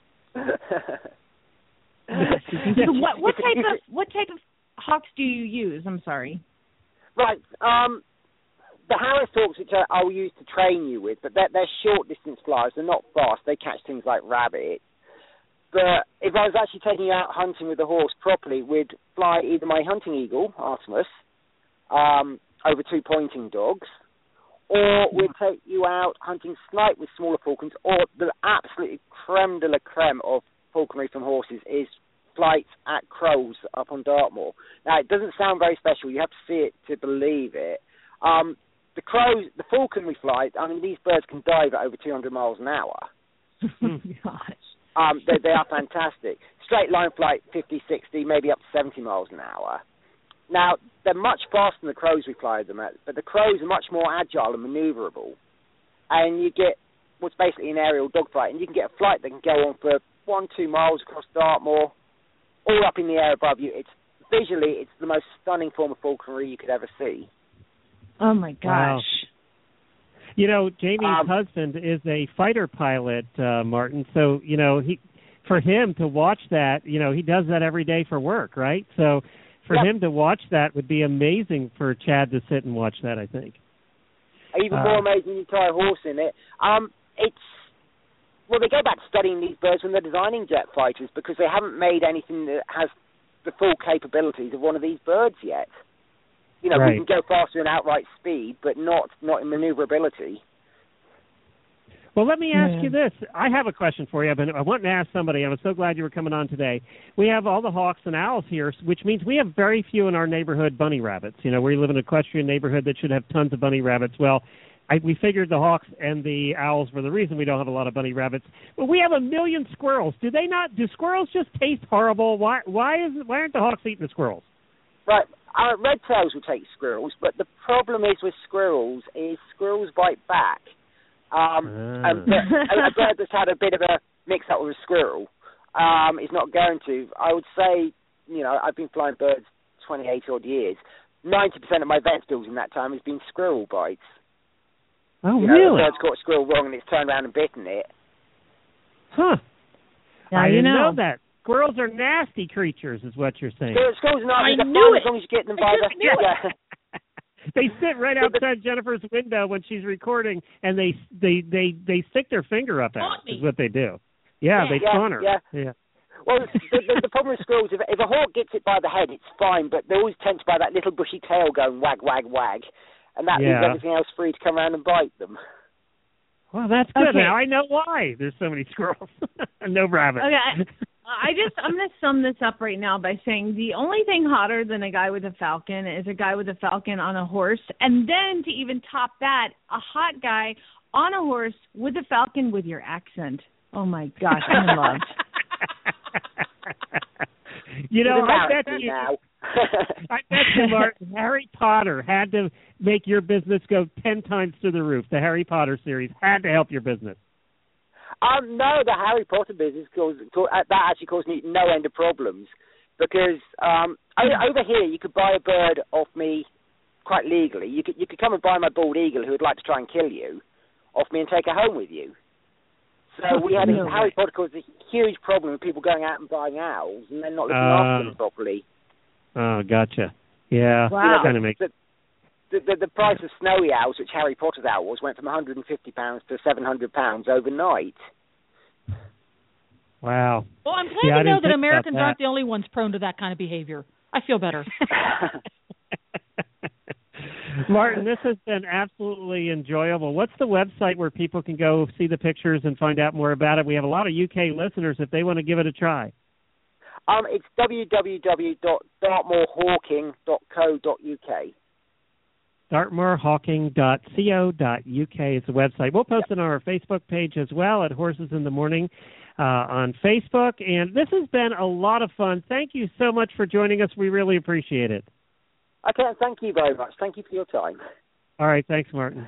Yes. So what, what type of what type of hawks do you use? I'm sorry. Right. Um, the Harris hawks, which I, I'll use to train you with, but they're, they're short-distance flyers. They're not fast. They catch things like rabbit. But if I was actually taking you out hunting with a horse properly, we'd fly either my hunting eagle, Artemis, um, over two pointing dogs, or we'd take you out hunting snipe with smaller falcons, or the absolutely creme de la creme of falconry from horses is flights at crows up on Dartmoor. Now, it doesn't sound very special. You have to see it to believe it. Um, the crows, the falcon we fly, I mean, these birds can dive at over two hundred miles an hour. Oh, gosh. Um, they, they are fantastic. Straight line flight, fifty, sixty, maybe up to seventy miles an hour. Now, they're much faster than the crows we fly them at, but the crows are much more agile and maneuverable. And you get what's basically an aerial dogfight, and you can get a flight that can go on for one, two miles across Dartmoor, all up in the air above you. It's visually, it's the most stunning form of falconry you could ever see. Oh, my gosh. Wow. You know, Jamie's um, husband is a fighter pilot, uh, Martin. So, you know, he for him to watch that, you know, he does that every day for work, right? So for yep. him to watch that would be amazing for Chad to sit and watch that, I think. Even uh, more amazing, you tie a horse in it. Um, it's, well, they go back to studying these birds when they're designing jet fighters because they haven't made anything that has the full capabilities of one of these birds yet. You know, right. we can go faster in outright speed, but not, not in maneuverability. Well, let me ask yeah. you this. I have a question for you. I've been, I wanted to ask somebody. I'm so glad you were coming on today. We have all the hawks and owls here, which means we have very few in our neighborhood bunny rabbits. You know, we live in an equestrian neighborhood that should have tons of bunny rabbits. Well, I, we figured the hawks and the owls were the reason we don't have a lot of bunny rabbits. But we have a million squirrels. Do they not? Do squirrels just taste horrible? Why? Why is? Why aren't the hawks eating the squirrels? Right. Uh, red tails will take squirrels, but the problem is with squirrels is squirrels bite back. Um, uh. and a, a bird that's had a bit of a mix-up with a squirrel um, is not going to. I would say, you know, I've been flying birds twenty-eight odd years. ninety percent of my vet bills in that time has been squirrel bites. Oh, you know, really? The bird's caught a squirrel wrong and it's turned around and bitten it. Huh. Now I you didn't know. know that. Squirrels are nasty creatures, is what you're saying. Squirrels, squirrels are not I they're knew fine it. as long as you get them I by just the... knew yeah. They sit right outside Jennifer's window when she's recording, and they they they they stick their finger up at her. Is what they do. Yeah, Yeah, they yeah, taunt her. yeah. yeah. Well, the, the, the problem with squirrels, if, if a hawk gets it by the head, it's fine, but they always tend to by that little bushy tail going wag, wag, wag, and that Yeah. leaves everything else free to come around and bite them. Well, that's good. Okay. Now I know why there's so many squirrels and no rabbits. Okay, I, I just I'm gonna sum this up right now by saying the only thing hotter than a guy with a falcon is a guy with a falcon on a horse, and then to even top that, a hot guy on a horse with a falcon with your accent. Oh my gosh, I'm in love. You know, I bet Embarrassing you, now. I bet you, Martin, Harry Potter had to make your business go ten times to the roof. The Harry Potter series had to help your business. Um, no, the Harry Potter business caused, that actually caused me no end of problems because um, over here you could buy a bird off me quite legally. You could you could come and buy my bald eagle who would like to try and kill you off me and take her home with you. So we had a, No Harry Potter caused a huge problem with people going out and buying owls and then not looking Uh, after them properly. Oh, gotcha. Yeah, Wow. that kind of makes The, the, the, the price of snowy owls, which Harry Potter's owl was, went from one hundred fifty pounds to seven hundred pounds overnight. Wow. Well, I'm glad Yeah, I to know didn't that think Americans about that. aren't the only ones prone to that kind of behavior. I feel better. Martin, this has been absolutely enjoyable. What's the website where people can go see the pictures and find out more about it? We have a lot of U K listeners if they want to give it a try. Um, it's w w w dot dartmoor hawking dot co dot u k. dartmoor hawking dot co dot u k is the website. We'll post it on our Facebook page as well at Horses in the Morning uh, on Facebook. And this has been a lot of fun. Thank you so much for joining us. We really appreciate it. Okay, thank you very much. Thank you for your time. All right, thanks, Martin.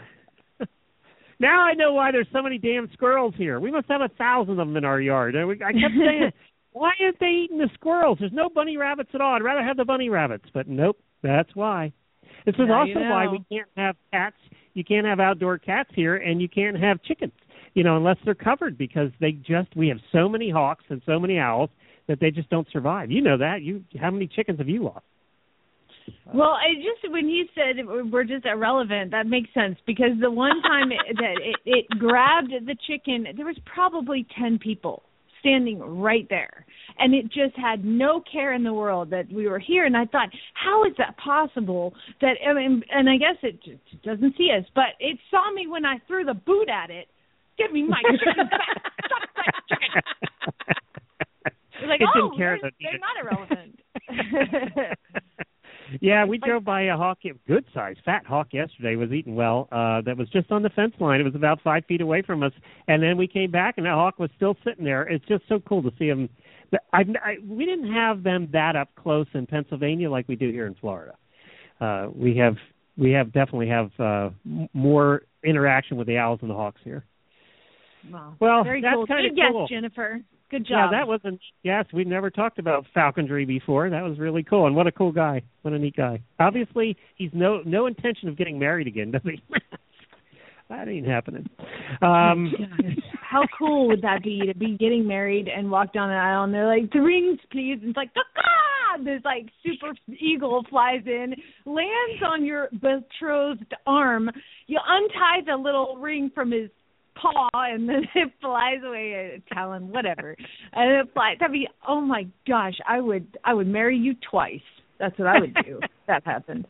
Now I know why there's so many damn squirrels here. We must have a thousand of them in our yard. And we, I kept saying, why aren't they eating the squirrels? There's no bunny rabbits at all. I'd rather have the bunny rabbits. But nope, that's why. This is Now also you know. why we can't have cats. You can't have outdoor cats here, and you can't have chickens, you know, unless they're covered because they just, we have so many hawks and so many owls that they just don't survive. You know that. You, how many chickens have you lost? Well, I just when you said we're just irrelevant, that makes sense because the one time it, that it, it grabbed the chicken, there was probably ten people standing right there, and it just had no care in the world that we were here. And I thought, how is that possible? That I mean, and I guess it just doesn't see us, but it saw me when I threw the boot at it. Give me my chicken back! Stop that chicken! It was like, It oh, didn't care, they're, though, they're not irrelevant. Yeah, we drove by a hawk, good size, fat hawk yesterday, was eating well. Uh, that was just on the fence line. It was about five feet away from us. And then we came back, and that hawk was still sitting there. It's just so cool to see them. I, I, we didn't have them that up close in Pennsylvania like we do here in Florida. Uh, we have we have definitely have uh, m- more interaction with the owls and the hawks here. Wow. Well, Very that's cool. kind Good of guess, cool. Jennifer. Good Yeah, job. that was a yes. We've never talked about falconry before. That was really cool, and what a cool guy. What a neat guy. Obviously, he's no no intention of getting married again, does he? That ain't happening. Um, How cool would that be to be getting married and walk down the aisle and they're like, the rings, please. And it's like, caw! This like super eagle flies in, lands on your betrothed arm. You untie the little ring from his paw and then it flies away, a talon, whatever, and it flies. That'd be, oh my gosh, I would, I would marry you twice. That's what I would do if that happened.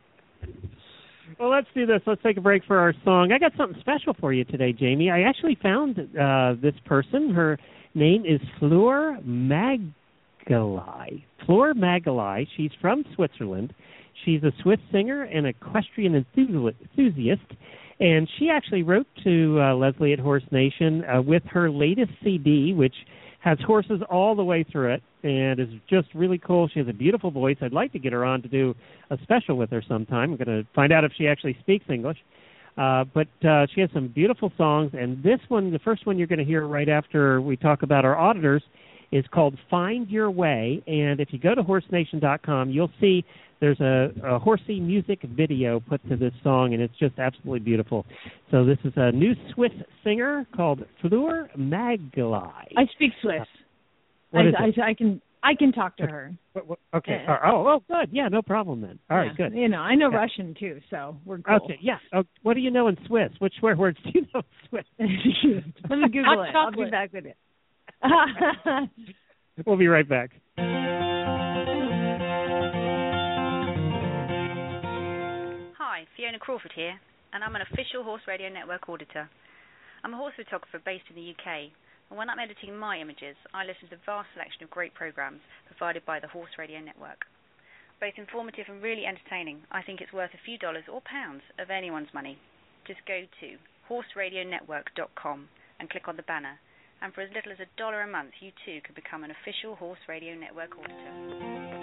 Well, let's do this. Let's take a break for our song. I got something special for you today, Jamie. I actually found uh, this person. Her name is Fleur Magalai. Fleur Magalai. She's from Switzerland. She's a Swiss singer and equestrian enthusiast. And she actually wrote to uh, Leslie at Horse Nation uh, with her latest C D, which has horses all the way through it, and is just really cool. She has a beautiful voice. I'd like to get her on to do a special with her sometime. I'm going to find out if she actually speaks English. Uh, but uh, she has some beautiful songs, and this one, the first one you're going to hear right after we talk about our auditors, is called Find Your Way. And if you go to horse nation dot com, you'll see there's a, a horsey music video put to this song, and it's just absolutely beautiful. So this is a new Swiss singer called Fleur Maglai. I speak Swiss. What I, is it? I, I can I can talk to her. What, what, okay. Uh, oh, oh, good. Yeah, no problem then. All yeah. right, good. You know, I know yeah. Russian too, so we're cool. Okay, yeah. Oh, what do you know in Swiss? Which swear words do you know in Swiss? Let me Google it. I'll be back with it. We'll be right back. Hi, Fiona Crawford here, and I'm an official Horse Radio Network auditor. I'm a horse photographer based in the U K, and when I'm editing my images, I listen to the vast selection of great programs provided by the Horse Radio Network. Both informative and really entertaining, I think it's worth a few dollars or pounds of anyone's money. Just go to horse radio network dot com and click on the banner. And for as little as a dollar a month, you too could become an official Horse Radio Network auditor.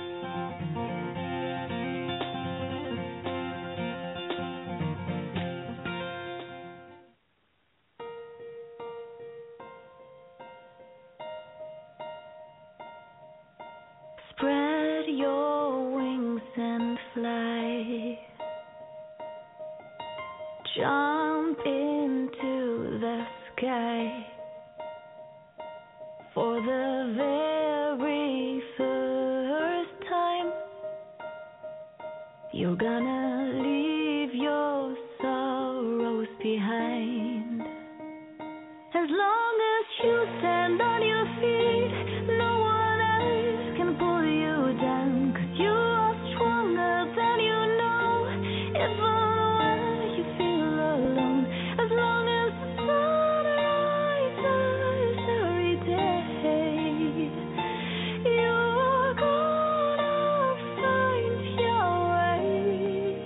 Spread your wings and fly. Jump into the sky. For the very first time, you're gonna leave your sorrows behind. As long as you stand on your feet, no one else can pull you down, 'cause you are stronger than you know, even when you feel alone. As long as the sun rises every day, you're gonna find your way.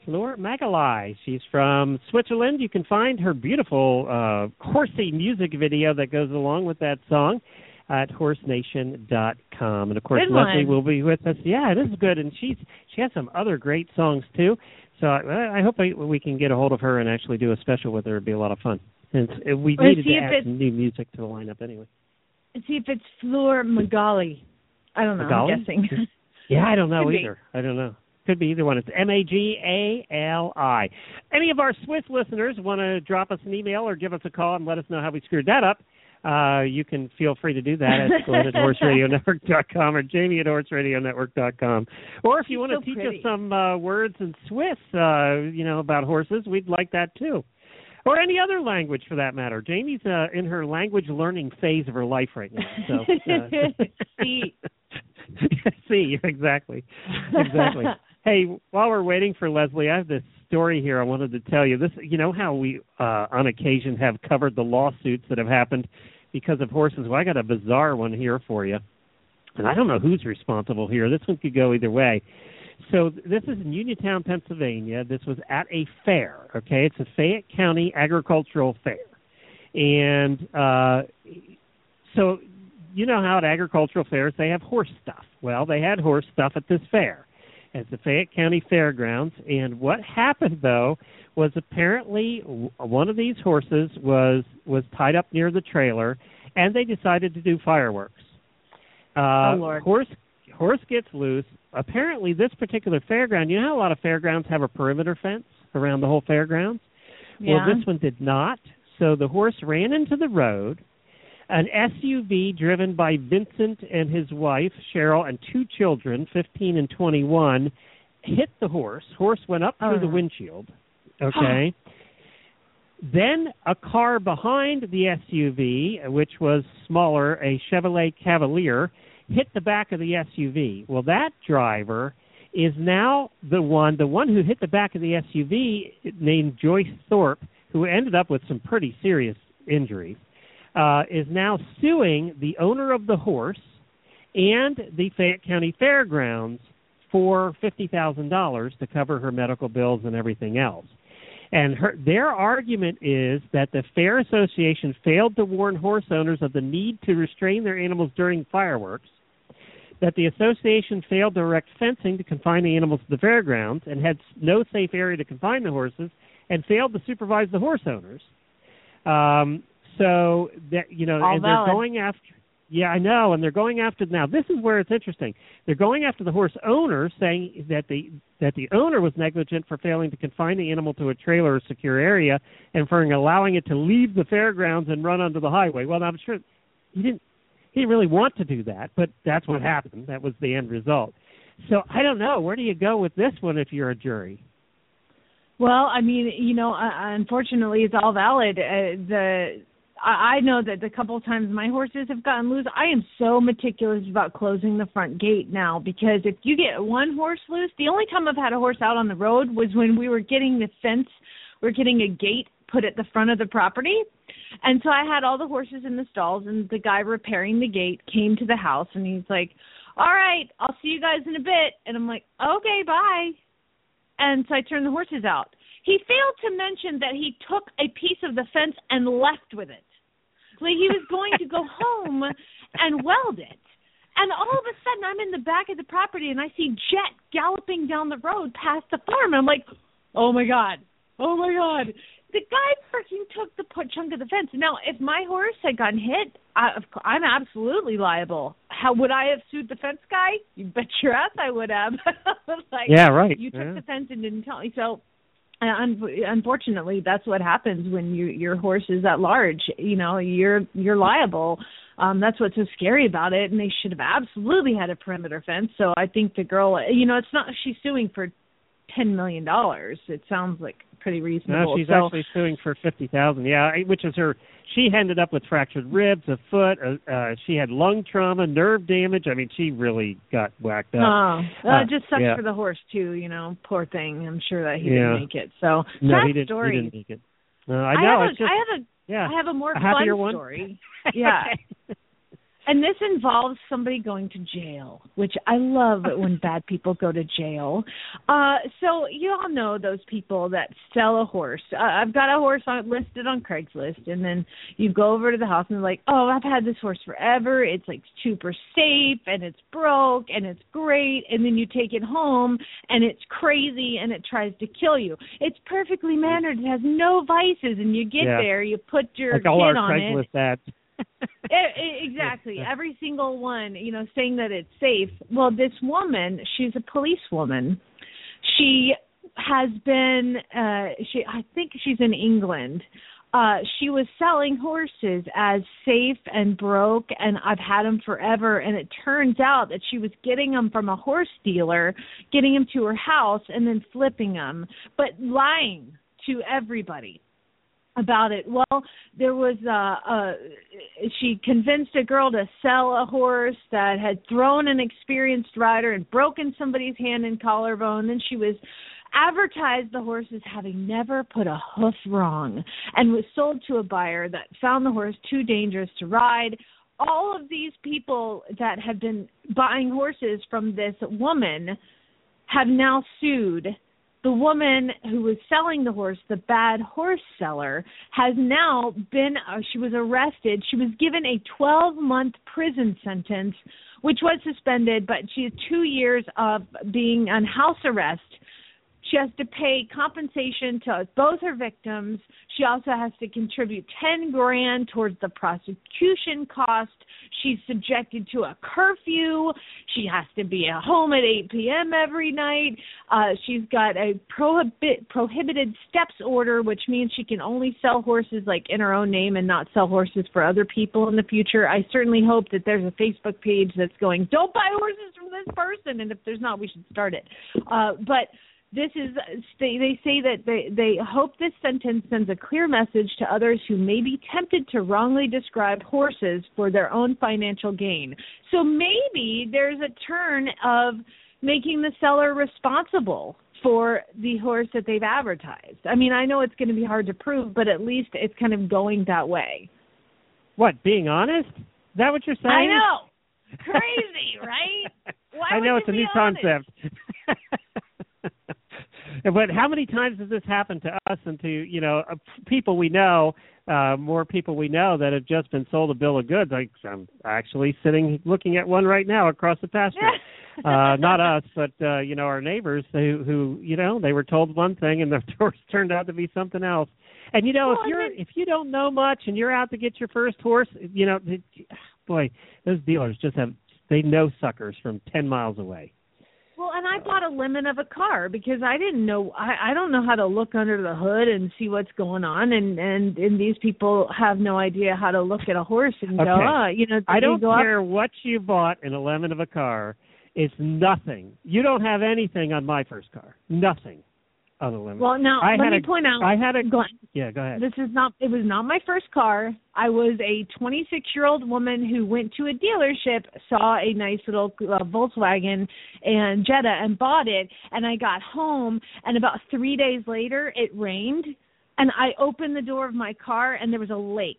Fleur Magalai. She's from Switzerland. You can find her beautiful uh, horsey music video that goes along with that song at horse nation dot com. And, of course, Good Leslie one. will be with us. Yeah, it is good. And she's she has some other great songs, too. So I, I hope I, we can get a hold of her and actually do a special with her. It would be a lot of fun. And it's- we Or needed see to if add it's- some new music to the lineup anyway. Let's see if it's Fleur Magali. I don't know. Magali? I'm guessing. Yeah, I don't know Could be. either. I don't know. Could be either one. It's M A G A L I. Any of our Swiss listeners want to drop us an email or give us a call and let us know how we screwed that up, uh, you can feel free to do that at Glenn at horse radio network dot com or Jamie at horse radio network dot com. Or if you want to so teach pretty. us some uh, words in Swiss, uh, you know, about horses, we'd like that too. Or any other language for that matter. Jamie's uh, in her language learning phase of her life right now. So, uh, See. See, exactly. Exactly. Hey, while we're waiting for Leslie, I have this story here I wanted to tell you. This, you know how we, uh, on occasion, have covered the lawsuits that have happened because of horses? Well, I got a bizarre one here for you. And I don't know who's responsible here. This one could go either way. So this is in Uniontown, Pennsylvania. This was at a fair, okay? It's a Fayette County agricultural fair. And uh, so you know how at agricultural fairs they have horse stuff. Well, they had horse stuff at this fair at the Fayette County Fairgrounds. And what happened, though, was apparently one of these horses was, was tied up near the trailer, and they decided to do fireworks. Uh, Oh, Lord. Horse horse gets loose. Apparently, this particular fairground, you know how a lot of fairgrounds have a perimeter fence around the whole fairgrounds? Yeah. Well, this one did not. So the horse ran into the road. An S U V driven by Vincent and his wife, Cheryl, and two children, fifteen and twenty-one, hit the horse. Horse went up through Oh. the windshield. Okay. Then a car behind the S U V, which was smaller, a Chevrolet Cavalier, hit the back of the S U V. Well, that driver is now the one, the one who hit the back of the S U V, named Joyce Thorpe, who ended up with some pretty serious injuries, uh, is now suing the owner of the horse and the Fayette County Fairgrounds for fifty thousand dollars to cover her medical bills and everything else. And her, their argument is that the Fair Association failed to warn horse owners of the need to restrain their animals during fireworks, that the association failed to erect fencing to confine the animals to the fairgrounds and had no safe area to confine the horses, and failed to supervise the horse owners. Um, so that you know, All and valid. they're going after. Yeah, I know, and they're going after now. This is where it's interesting. They're going after the horse owner, saying that the that the owner was negligent for failing to confine the animal to a trailer or secure area, and for allowing it to leave the fairgrounds and run onto the highway. Well, I'm sure he didn't. He didn't really want to do that, but that's what happened. That was the end result. So I don't know. Where do you go with this one if you're a jury? Well, I mean, you know, uh, unfortunately, it's all valid. Uh, the I I know that the couple of times my horses have gotten loose, I am so meticulous about closing the front gate now, because if you get one horse loose, the only time I've had a horse out on the road was when we were getting the fence, we we're getting a gate put at the front of the property. And so I had all the horses in the stalls, and the guy repairing the gate came to the house, and he's like, all right, I'll see you guys in a bit. And I'm like, okay, bye. And so I turned the horses out. He failed to mention that he took a piece of the fence and left with it. Like he was going to go home and weld it. And all of a sudden, I'm in the back of the property, and I see Jet galloping down the road past the farm. And I'm like, oh, my God. Oh, my God. The guy freaking took the chunk of the fence. Now, if my horse had gotten hit, I, I'm absolutely liable. How would I have sued the fence guy? You bet your ass I would have. Like, yeah, right. You took yeah. the fence and didn't tell me. So, uh, un- unfortunately, that's what happens when you, your horse is at large. You know, you're you're liable. Um, that's what's so scary about it. And they should have absolutely had a perimeter fence. So I think the girl, you know, it's not she's suing for ten million dollars. It sounds like pretty reasonable. No, she's so, actually suing for fifty thousand. Yeah, which is her. She ended up with fractured ribs, a foot. Uh, uh, she had lung trauma, nerve damage. I mean, she really got whacked up. Oh, well, uh, it just sucks yeah. for the horse too. You know, poor thing. I'm sure that he Yeah. didn't make it. So no, sad he didn't. story. He didn't make it. No, I I know. have it's a, just, I have a, yeah. I have a more a fun happier one? story. Yeah. And this involves somebody going to jail, which I love it when bad people go to jail. Uh, so you all know those people that sell a horse. Uh, I've got a horse on, listed on Craigslist, and then you go over to the house and they're like, oh, I've had this horse forever. It's like super safe, and it's broke, and it's great. And then you take it home, and it's crazy, and it tries to kill you. It's perfectly mannered. It has no vices, and you get yeah. there, you put your like kid all our on Craigslist it. ads. It, it, exactly. Every single one, you know, saying that it's safe. Well, this woman, she's a policewoman. She has been, uh, she I think she's in England. Uh, she was selling horses as safe and broke, and I've had them forever. And it turns out that she was getting them from a horse dealer, getting them to her house, and then flipping them, but lying to everybody about it. Well, there was uh, uh she convinced a girl to sell a horse that had thrown an experienced rider and broken somebody's hand and collarbone. Then she was advertised the horse as having never put a hoof wrong, and was sold to a buyer that found the horse too dangerous to ride. All of these people that have been buying horses from this woman have now sued. The woman who was selling the horse, the bad horse seller, has now been, uh, she was arrested. She was given a twelve-month prison sentence, which was suspended, but she has two years of being on house arrest. She has to pay compensation to both her victims. She also has to contribute ten grand towards the prosecution cost. She's subjected to a curfew. She has to be at home at eight p.m. every night. Uh, she's got a prohibit, prohibited steps order, which means she can only sell horses like in her own name and not sell horses for other people in the future. I certainly hope that there's a Facebook page that's going, don't buy horses from this person. And if there's not, we should start it. Uh, but This is, they, they say that they, they hope this sentence sends a clear message to others who may be tempted to wrongly describe horses for their own financial gain. So maybe there's a turn of making the seller responsible for the horse that they've advertised. I mean, I know it's going to be hard to prove, but at least it's kind of going that way. What, being honest? Is that what you're saying? I know. Crazy, right? Why I know, would it's a you new be honest? concept. But how many times has this happened to us and to, you know, uh, people we know, uh, more people we know that have just been sold a bill of goods? Like, I'm actually sitting looking at one right now across the pasture. uh, not us, but, uh, you know, our neighbors who, who, you know, they were told one thing and the horse turned out to be something else. And, you know, well, if you're then, if you don't know much and you're out to get your first horse, you know, boy, those dealers just have, they know suckers from ten miles away. Well, and I bought a lemon of a car because I didn't know, I, I don't know how to look under the hood and see what's going on. And, and, and these people have no idea how to look at a horse and okay. go, oh, you know. I don't go care up. what you bought in a lemon of a car. It's nothing. You don't have anything on my first car. Nothing on a lemon. Well, now, I let had me a, point out. I had a, go, yeah, go ahead. This is not, it was not my first car. I was a twenty-six-year-old woman who went to a dealership, saw a nice little uh, Volkswagen and Jetta and bought it. And I got home, and about three days later, it rained. And I opened the door of my car, and there was a lake.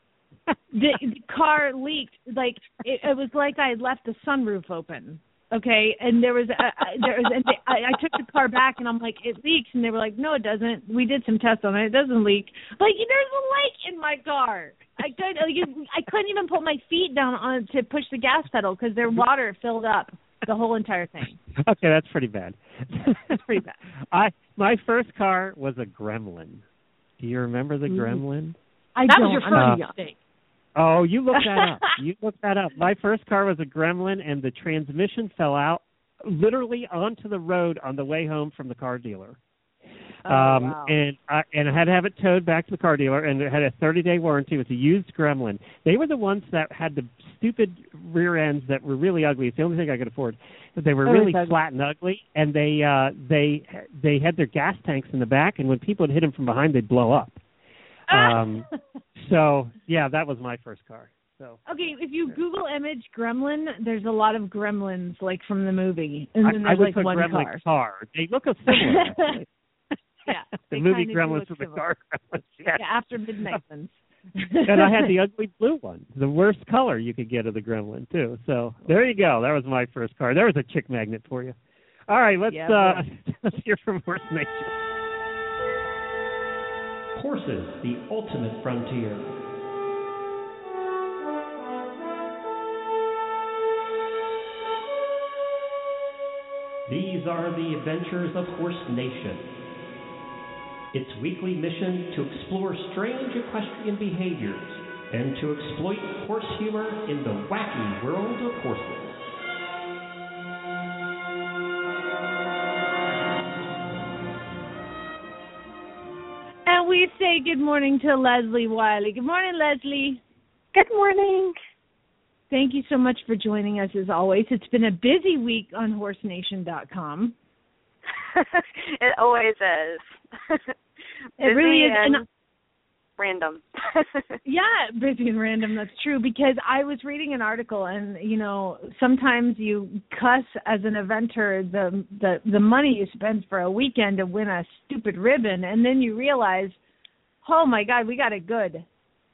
the, the car leaked. Like, it, it was like I had left the sunroof open. Okay, and there was, a, there was, and they, I, I took the car back, and I'm like, it leaks, and they were like, no, it doesn't. We did some tests on it; it doesn't leak. Like, there's a lake in my car. I could, like, I couldn't even put my feet down on to push the gas pedal because their water filled up the whole entire thing. Okay, that's pretty bad. That's pretty bad. I my first car was a Gremlin. Do you remember the Mm. Gremlin? I that don't. was your I'm first mistake. Oh, you look that up. You look that up. My first car was a Gremlin, and the transmission fell out literally onto the road on the way home from the car dealer. Oh, um, wow. And I and I had to have it towed back to the car dealer, and it had a thirty-day warranty. It was a used Gremlin. They were the ones that had the stupid rear ends that were really ugly. It's the only thing I could afford. But they were Oh, really ugly. flat and ugly, and they uh, they they had their gas tanks in the back, and when people would hit them from behind, they'd blow up. Um, so yeah, that was my first car. So okay, if you Google image Gremlin, there's a lot of Gremlins like from the movie, and then I, I there's would like put one Gremlin car. car. They look similar. Actually. Yeah, the they movie kinda do Gremlins look with the similar. car Gremlins. Yeah. Yeah, after Midnight ones. And I had the ugly blue one, the worst color you could get of the Gremlin, too. So there you go. That was my first card. There was a chick magnet for you. All right, let's, yeah, uh, let's hear from Horse Nation. Horses, the ultimate frontier. These are the adventures of Horse Nation. Its weekly mission to explore strange equestrian behaviors and to exploit horse humor in the wacky world of horses. And we say good morning to Leslie Wiley. Good morning, Leslie. Good morning. Thank you so much for joining us as always. It's been a busy week on horse nation dot com. It always is. It really is. And And random. yeah, busy and random, that's true, because I was reading an article and, you know, sometimes you cuss as an eventer the, the, the money you spend for a weekend to win a stupid ribbon, and then you realize, oh, my God, we got it good.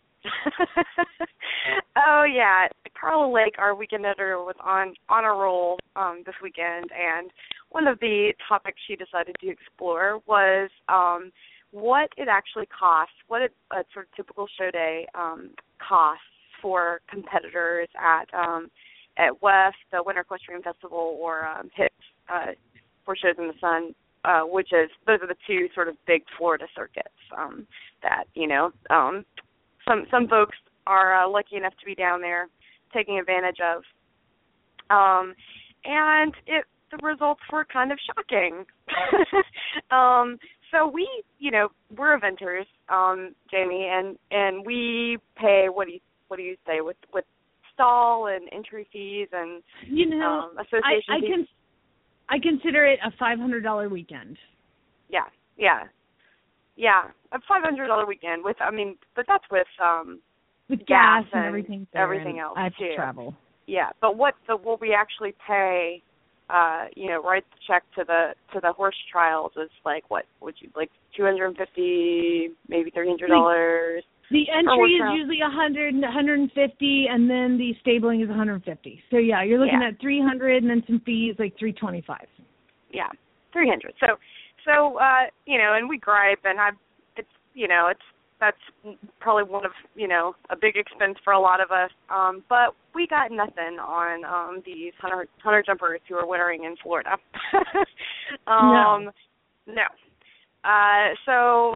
Oh yeah, Carla Lake, our weekend editor, was on on a roll um, this weekend, and one of the topics she decided to explore was um, what it actually costs, what it, a sort of typical show day um, costs for competitors at um, at W E F, the Winter Equestrian Festival, or um, H I T, uh, for Shows in the Sun, uh, which is those are the two sort of big Florida circuits um, that you know. Um, Some some folks are uh, lucky enough to be down there taking advantage of. Um, and it the results were kind of shocking. um, so we, you know, we're eventers, um, Jamie, and, and we pay, what do you what do you say, with, with stall and entry fees and you know, um, association I, I, fees? can, I consider it a five hundred dollars weekend. Yeah, yeah. Yeah, a five hundred dollars weekend with, I mean, but that's with um, with gas, gas and, and everything, everything and else I have too. to travel. Yeah, but what the what we actually pay, uh, you know, write the check to the to the horse trials is like what would you like two hundred and fifty, maybe three hundred dollars. The entry is trial. usually a hundred, one hundred and fifty, and then the stabling is one hundred and fifty. So yeah, you're looking Yeah. at three hundred, and then some fees like three twenty-five. Yeah, three hundred. So so uh, you know, and we gripe, and I. You know, it's that's probably one of, you know, a big expense for a lot of us. Um, but we got nothing on um, these hunter, hunter jumpers who are wintering in Florida. um, no. No. Uh, so,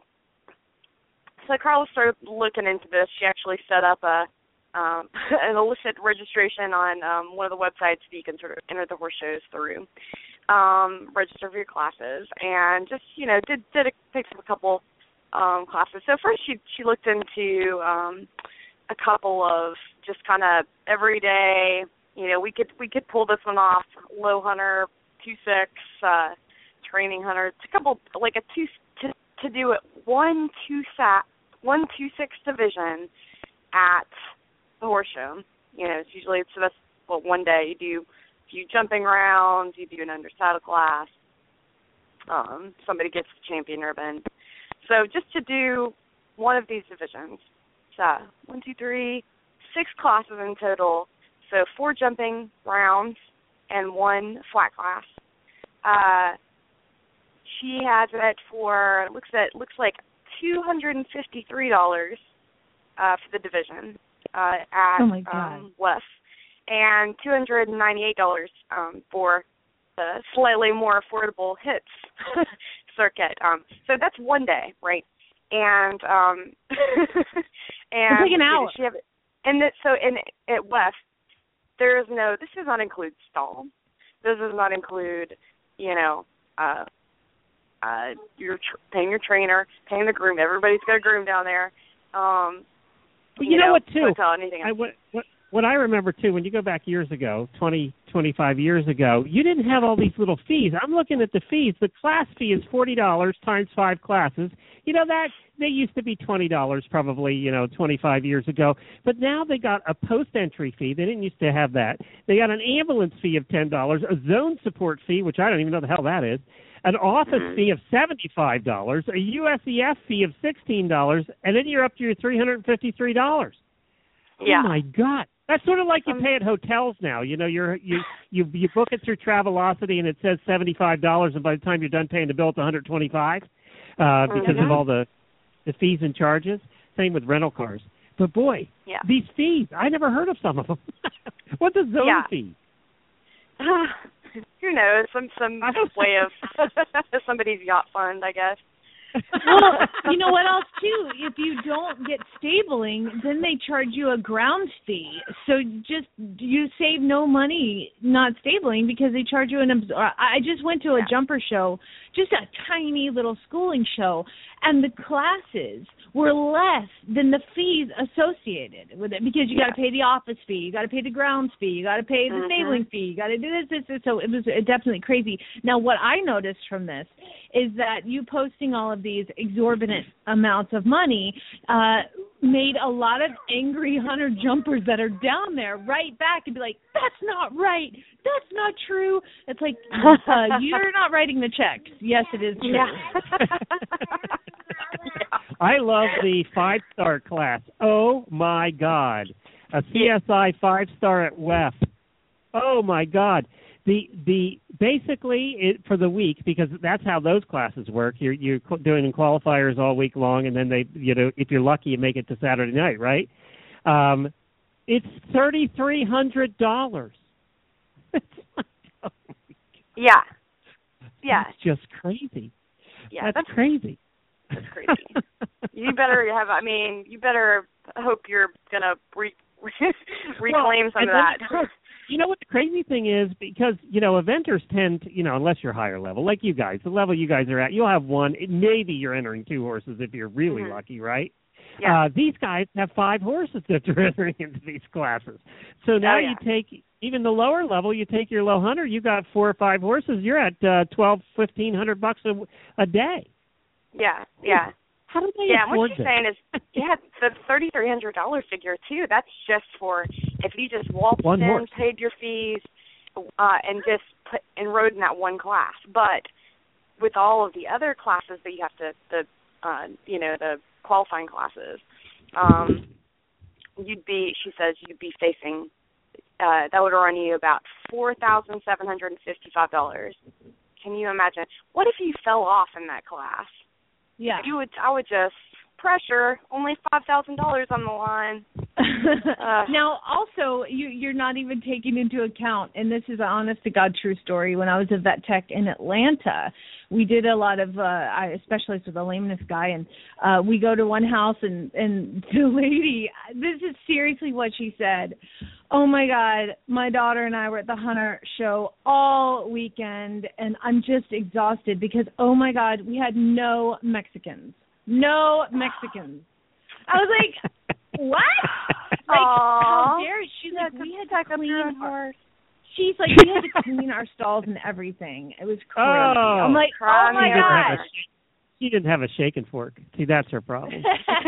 so Carla started looking into this. She actually set up a um, an illicit registration on um, one of the websites that you can sort of enter the horse shows through. Um, register for your classes, and just, you know, did did a, picked up a couple Um, classes. So first she she looked into um, a couple of just kind of everyday, you know, we could we could pull this one off, low hunter, two six, uh, training hunter. It's a couple like a two to to do it one two sat one two six division at the horse show. You know, it's usually so that's what one day you do a few jumping rounds, you do an under saddle class. Um, somebody gets the champion ribbon. So just to do one of these divisions, so one, two, three, six classes in total. So four jumping rounds and one flat class. Uh, she has it for looks at looks like two hundred and fifty three dollars uh, for the division uh, at oh my God. Um, W E F, and two hundred and ninety eight dollars um, for the slightly more affordable H I T circuit. Um, so that's one day, right? And um, and it's like an hour. She have, and that, so in at W E F, there is no. This does not include stall. This does not include, you know, uh, uh, your tr- paying your trainer, paying the groom. Everybody's got a groom down there. Um, Well, you, you know, know what, too? Hotel, anything else. I, what, what, what I remember, too, when you go back years ago, twenty, twenty-five years ago, you didn't have all these little fees. I'm looking at the fees. The class fee is forty dollars times five classes. You know, that they used to be twenty dollars probably, you know, twenty-five years ago. But now they got a post-entry fee. They didn't used to have that. They got an ambulance fee of ten dollars, a zone support fee, which I don't even know the hell that is, an office Mm-hmm. fee of seventy-five dollars, a U S E F fee of sixteen dollars, and then you're up to your three hundred fifty-three dollars. Yeah. Oh, my God. That's sort of like you Um, pay at hotels now. You know, you're, you you you book it through Travelocity, and it says seventy-five dollars, and by the time you're done paying the bill, it's one hundred twenty-five dollars uh, because Mhm. of all the, the fees and charges. Same with rental cars. But, boy, Yeah. these fees, I never heard of some of them. What's a zone Yeah. fee? Who knows? Some some way of somebody's yacht fund, I guess. Well, you know what else too? If you don't get stabling, then they charge you a ground fee. So just you save no money not stabling because they charge you an. Abs- I just went to a Yeah. jumper show, just a tiny little schooling show, and the classes were less than the fees associated with it because you got to pay the office fee, you got to pay the grounds fee, you got to pay the Mhm. stabling fee, you got to do this, this, this. So it was definitely crazy. Now, what I noticed from this is that you posting all of these exorbitant amounts of money uh, made a lot of angry hunter jumpers that are down there right back and be like, that's not right. That's not true. It's like, uh, you're not writing the checks. Yes, it is true. Yeah. I love the five-star class. Oh, my God. A C S I five-star at W E F. Oh, my God. The the basically it, for the week, because that's how those classes work. You're you're doing qualifiers all week long, and then they, you know, if you're lucky, you make it to Saturday night, right? Um, it's thirty-three hundred dollars. Yeah. Yeah. It's just crazy. Yeah. That's, That's crazy. That's crazy. You better have. I mean, you better hope you're gonna re- reclaim well, some of and that. then, you know what the crazy thing is? Because, you know, eventers tend to, you know, unless you're higher level, like you guys, the level you guys are at, you'll have one. Maybe you're entering two horses if you're really Mhm. lucky, right? Yeah. Uh, these guys have five horses that they're entering into these classes. So now Oh, yeah. you take, even the lower level, you take your low hunter, you got four or five horses, you're at uh, twelve, fifteen hundred bucks a, a day. Yeah. Yeah. How do they Yeah, and afford what you're this? saying is, yeah, the thirty-three hundred dollar figure too. That's just for if you just waltzed One in, horse. paid your fees, uh, and just put, enrolled in that one class. But with all of the other classes that you have to, the uh, you know, the qualifying classes, um, you'd be. She says you'd be facing. Uh, that would run you about four thousand seven hundred and fifty-five dollars. Can you imagine? What if you fell off in that class? Yeah. You would. I would just pressure. Only five thousand dollars on the line. uh, Now, also, you, you're not even taking into account, and this is an honest-to-God true story. When I was a vet tech in Atlanta, we did a lot of, uh, I specialized with a lameness guy, and uh, we go to one house, and, and the lady, this is seriously what she said. Oh, my God, my daughter and I were at the hunter show all weekend, and I'm just exhausted because, oh, my God, we had no Mexicans. No Mexicans. I was like, what? Like, how Aww. dare she's like, we had to clean our, horse. she's like, we had to clean our stalls and everything. It was crazy. Oh. I'm like, oh my She didn't have God. a sh- She didn't have a shaking fork. See, that's her problem.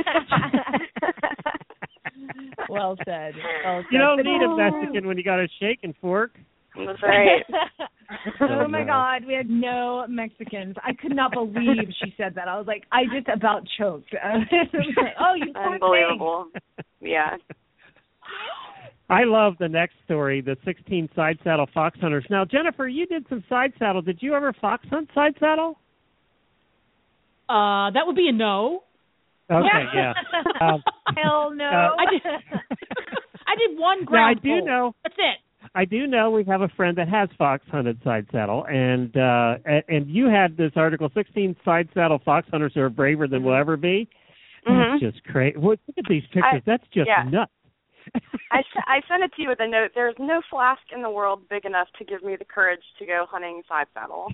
Well said. Well said. You don't But need a oh. Mexican when you got a shaking fork. That's right. Oh my God, we had no Mexicans. I could not believe she said that. I was like, I just about choked. Oh, you poor Unbelievable. Yeah. I love the next story, the sixteen side saddle fox hunters. Now, Jennifer, you did some side saddle. Did you ever fox hunt side saddle? Uh, that would be a no. Okay, yeah. Um, Hell no. uh, I did. I did one now, I ground do foal. know. That's it. I do know we have a friend that has fox hunted side saddle, and uh, and, and you had this article, sixteen side saddle fox hunters who are braver than we'll ever be. Mhm. That's just crazy. Look at these pictures. I- That's just yeah. nuts. I, s- I sent it to you with a note. There's no flask in the world big enough to give me the courage to go hunting side saddle.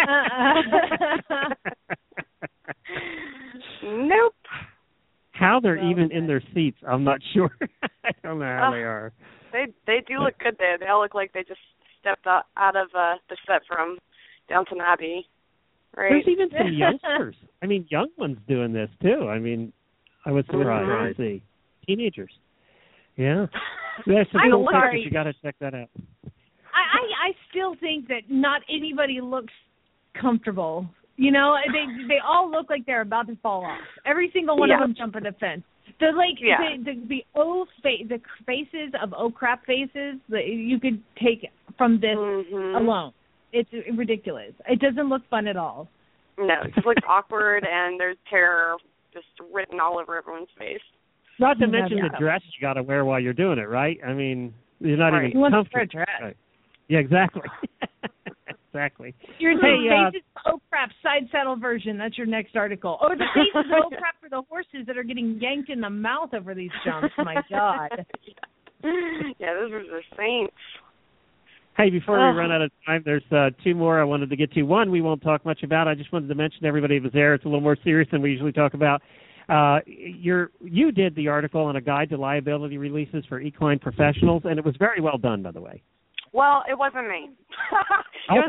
Nope. How they're Well even said. in their seats, I'm not sure. I don't know how Uh, they are. They they do look good there. They all look like they just stepped out, out of uh, the set from Downton Abbey. Right? There's even some youngsters. I mean, young ones doing this too. I mean, I was surprised Mhm. to see teenagers. Yeah, there's some I'm cool sorry. pictures. You got to check that out. I, I, I still think that not anybody looks comfortable. You know, they they all look like they're about to fall off. Every single one yeah. of them jump at a fence. The like yeah. the the, the oh fa- the faces of oh crap faces that you could take from this mm-hmm. alone. It's ridiculous. It doesn't look fun at all. No, it just looks awkward, and there's terror just written all over everyone's face. Not to mention yeah. the dress you got to wear while you're doing it, right? I mean, you're not right. even you comfortable. Want to wear a dress. Right. Yeah, exactly. exactly. Your hey, uh, faces oh crap side saddle version. That's your next article. Or the faces oh crap for the horses that are getting yanked in the mouth over these jumps. My God. Yeah, those are the saints. Hey, before oh. we run out of time, there's uh, two more I wanted to get to. One we won't talk much about. I just wanted to mention to everybody who was there. It's a little more serious than we usually talk about. Uh, you're, you did the article on a guide to liability releases for equine professionals, and it was very well done, by the way. Well, it wasn't me. it okay. was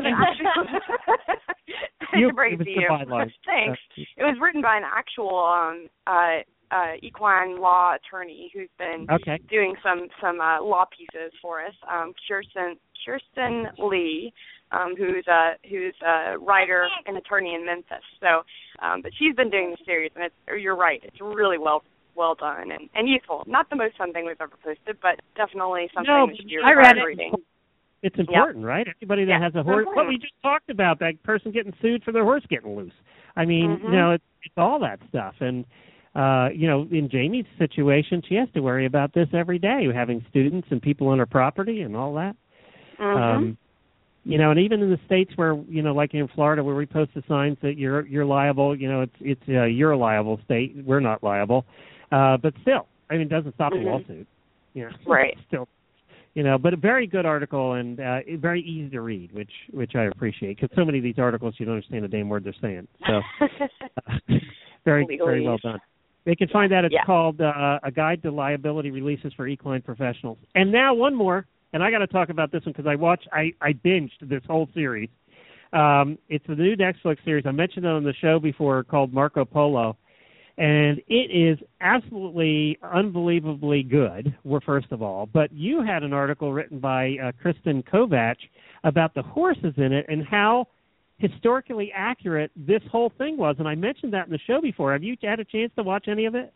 actually you, break it was to the you. byline. Thanks. Uh, it was written by an actual um, uh, uh, equine law attorney who's been okay. doing some some uh, law pieces for us. Um, Kirsten Kirsten Lee, um, who's a who's a writer and attorney in Memphis. So, um, but she's been doing the series, and it's, you're right, it's really well well done and, and useful. Not the most fun thing we've ever posted, but definitely something no, that you're I read it. reading. It's important, yep. right? Everybody that yeah. has a horse. Mm-hmm. What we just talked about, that person getting sued for their horse getting loose. I mean, mm-hmm. you know, it's, it's all that stuff. And, uh, you know, in Jamie's situation, she has to worry about this every day, having students and people on her property and all that. Mm-hmm. Um, you know, and even in the states where, you know, like in Florida, where we post the signs that you're you're liable, you know, it's it's uh, you're a liable state. We're not liable. Uh, but still, I mean, it doesn't stop mm-hmm. a lawsuit. You know, right. Still. You know, but a very good article and uh, very easy to read, which which I appreciate, because so many of these articles you don't understand a damn word they're saying. So, uh, very Legally. very well done. They can find that. It's yeah. called uh, A Guide to Liability Releases for Equine Professionals. And now one more, and I got to talk about this one because I watched, I, I binged this whole series. Um, it's the new Netflix series. I mentioned it on the show before, called Marco Polo. And it is absolutely unbelievably good, well, first of all. But you had an article written by uh, Kristen Kovac about the horses in it and how historically accurate this whole thing was. And I mentioned that in the show before. Have you had a chance to watch any of it?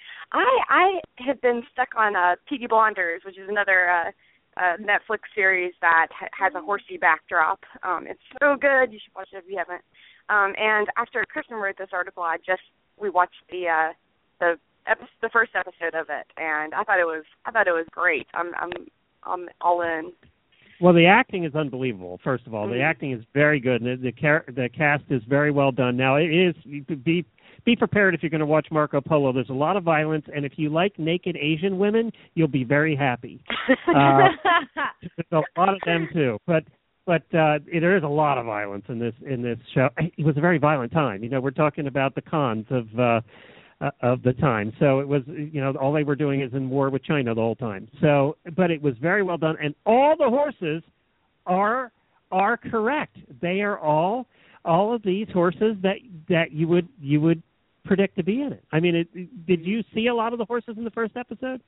I I have been stuck on uh, Peaky Blinders, which is another uh, uh, Netflix series that ha- has a horsey backdrop. Um, it's so good. You should watch it if you haven't. Um, and after Kristen wrote this article, I just we watched the uh, the epi- the first episode of it, and I thought it was I thought it was great. I'm I'm I'm all in. Well, the acting is unbelievable. First of all, mm-hmm. the acting is very good, and the the, car- the cast is very well done. Now, it is be be prepared if you're going to watch Marco Polo. There's a lot of violence, and if you like naked Asian women, you'll be very happy. Uh, there's a lot of them too, but. But uh, there is a lot of violence in this in this show. It was a very violent time. You know, we're talking about the cons of uh, uh, of the time. So it was, you know, all they were doing is in war with China the whole time. So, but it was very well done, and all the horses are are correct. They are all all of these horses that that you would you would predict to be in it. I mean, it, did you see a lot of the horses in the first episode?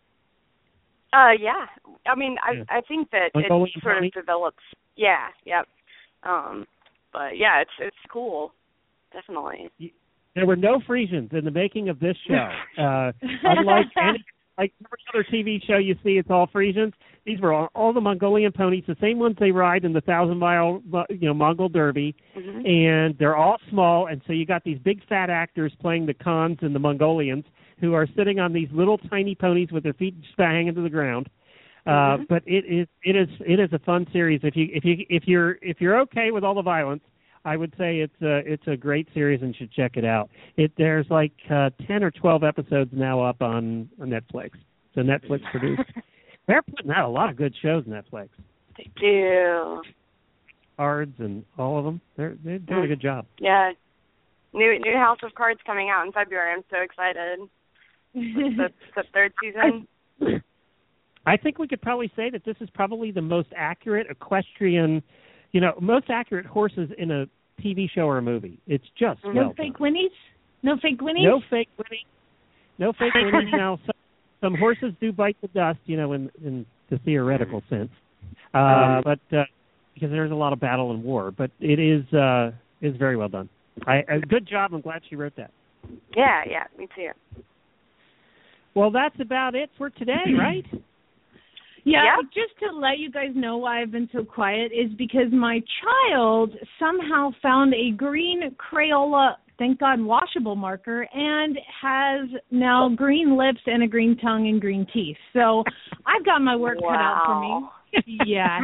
Uh, yeah. I mean, I yeah. I think that Mongolian it sort pony? of develops. Yeah, yep. Um, but yeah, it's it's cool, definitely. There were no Frisians in the making of this show. Uh, unlike any like every other T V show you see, it's all Frisians. These were all, all the Mongolian ponies, the same ones they ride in the thousand mile, you know, Mongol Derby, mm-hmm. and they're all small. And so you got these big fat actors playing the Khans and the Mongolians, who are sitting on these little tiny ponies with their feet just hanging to the ground. Mm-hmm. Uh, but it is it is it is a fun series. If you if you if you're if you're okay with all the violence, I would say it's a it's a great series and should check it out. It there's like uh, ten or twelve episodes now up on, on Netflix. So Netflix produced. They're putting out a lot of good shows. Netflix. They do. Cards and all of them. They're they're doing a good job. Yeah. New new House of Cards coming out in February. I'm so excited. the, the third season. I, I think we could probably say that this is probably the most accurate equestrian, you know, most accurate horses in a T V show or a movie. It's just no well fake done. winnies, no fake winnies, no fake winnie, no fake winnies. Now some, some horses do bite the dust, you know, in in the theoretical sense, uh, but uh, because there's a lot of battle and war. But it is uh, is very well done. I, a good job. I'm glad she wrote that. Yeah, yeah, me too. Well, that's about it for today, right? Yeah, Yeah. just to let you guys know why I've been so quiet is because my child somehow found a green Crayola, thank God, washable marker and has now green lips and a green tongue and green teeth. So I've got my work cut out for me. Yeah.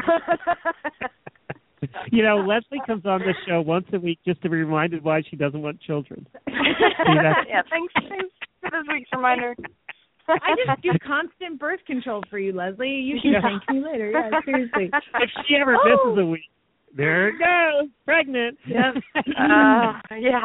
You know, Leslie comes on this show once a week just to be reminded why she doesn't want children. Yeah, thanks, thanks for this week's reminder. I just do constant birth control for you, Leslie. You can Yeah. thank me later. Yeah, seriously. If she ever misses a week, there it goes, pregnant. Yep. Uh, yeah.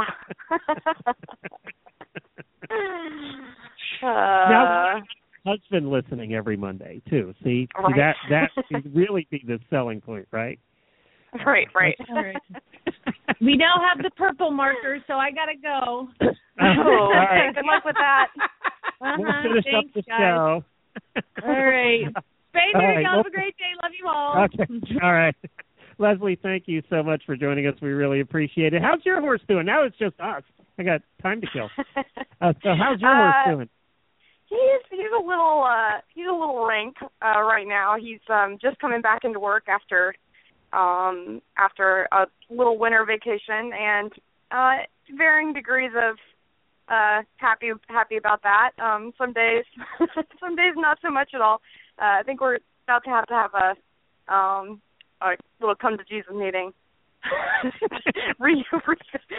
Now, uh, husband listening every Monday too. See, Right. See that that would really be the selling point, right? right, right. All right. We now have the purple marker, so I gotta go. Oh, All right. good luck with that. We'll Uh-huh. finish Thanks, up the guys. show. All right. Spay All there, right, y'all. well- Have a great day. Love you all. Okay. All right. Leslie, thank you so much for joining us. We really appreciate it. How's your horse doing? Now it's just us. I got time to kill. Uh, so how's your horse Uh, doing? He's he's a little uh he's a little rank uh right now. He's um just coming back into work after um after a little winter vacation, and uh varying degrees of uh happy happy about that. Um some days some days not so much at all. Uh I think we're about to have to have a um a little come to Jesus meeting. re, re,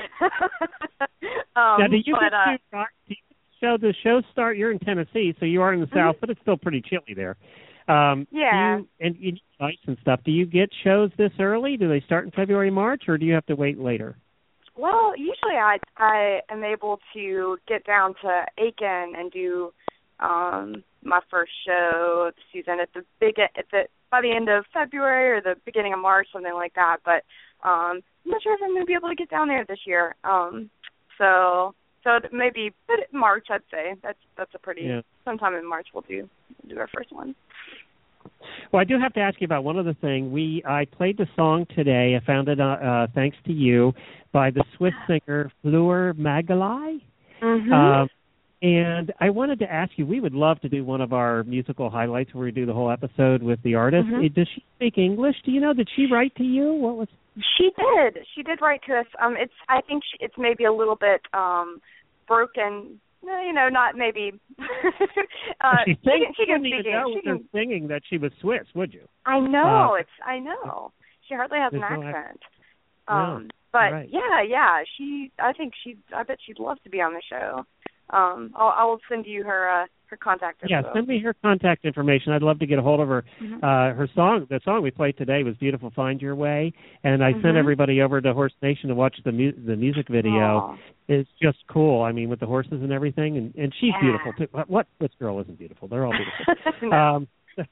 um, Now, do you but, get uh, to rock- do you show the shows start? You're in Tennessee, so you are in the South, but it's still pretty chilly there. Um, Yeah. Do you, and you need ice and stuff. Do you get shows this early? Do they start in February, March, or do you have to wait later? Well, usually I I am able to get down to Aiken and do um my first show of the season at the big at the by the end of February or the beginning of March, something like that. But um I'm not sure if I'm going to be able to get down there this year. Um so so maybe March, I'd say. That's that's a pretty Yeah. sometime in March we'll do we'll do our first one. Well, I do have to ask you about one other thing. We I played the song today. I found it uh, uh, thanks to you by the Swiss singer Fleur Magalai. Mhm. Um, and I wanted to ask you, we would love to do one of our musical highlights where we do the whole episode with the artist. Mhm. Does she speak English? Do you know? Did she write to you? What was? She did. She did write to us. Um, it's. I think she, it's maybe a little bit um, broken. No, you know, not maybe. uh, she, she, sang, can, she can wouldn't speak even know English. She with her can, singing that she was Swiss, would you? I know. Uh, it's. I know. She hardly has an there's no ac- accent. No, Um, but right. yeah, yeah. She. I think she. I bet she'd love to be on the show. Um, I'll. I will send you her. Uh, her contact info. Yeah, send me her contact information. I'd love to get a hold of her. Mhm. Uh, her song, the song we played today was "Beautiful, Find Your Way," and I Mhm. sent everybody over to Horse Nation to watch the mu- the music video. Aw. It's just cool. I mean, with the horses and everything, and and she's Yeah. beautiful too. What, what this girl isn't beautiful? They're all beautiful. No. um,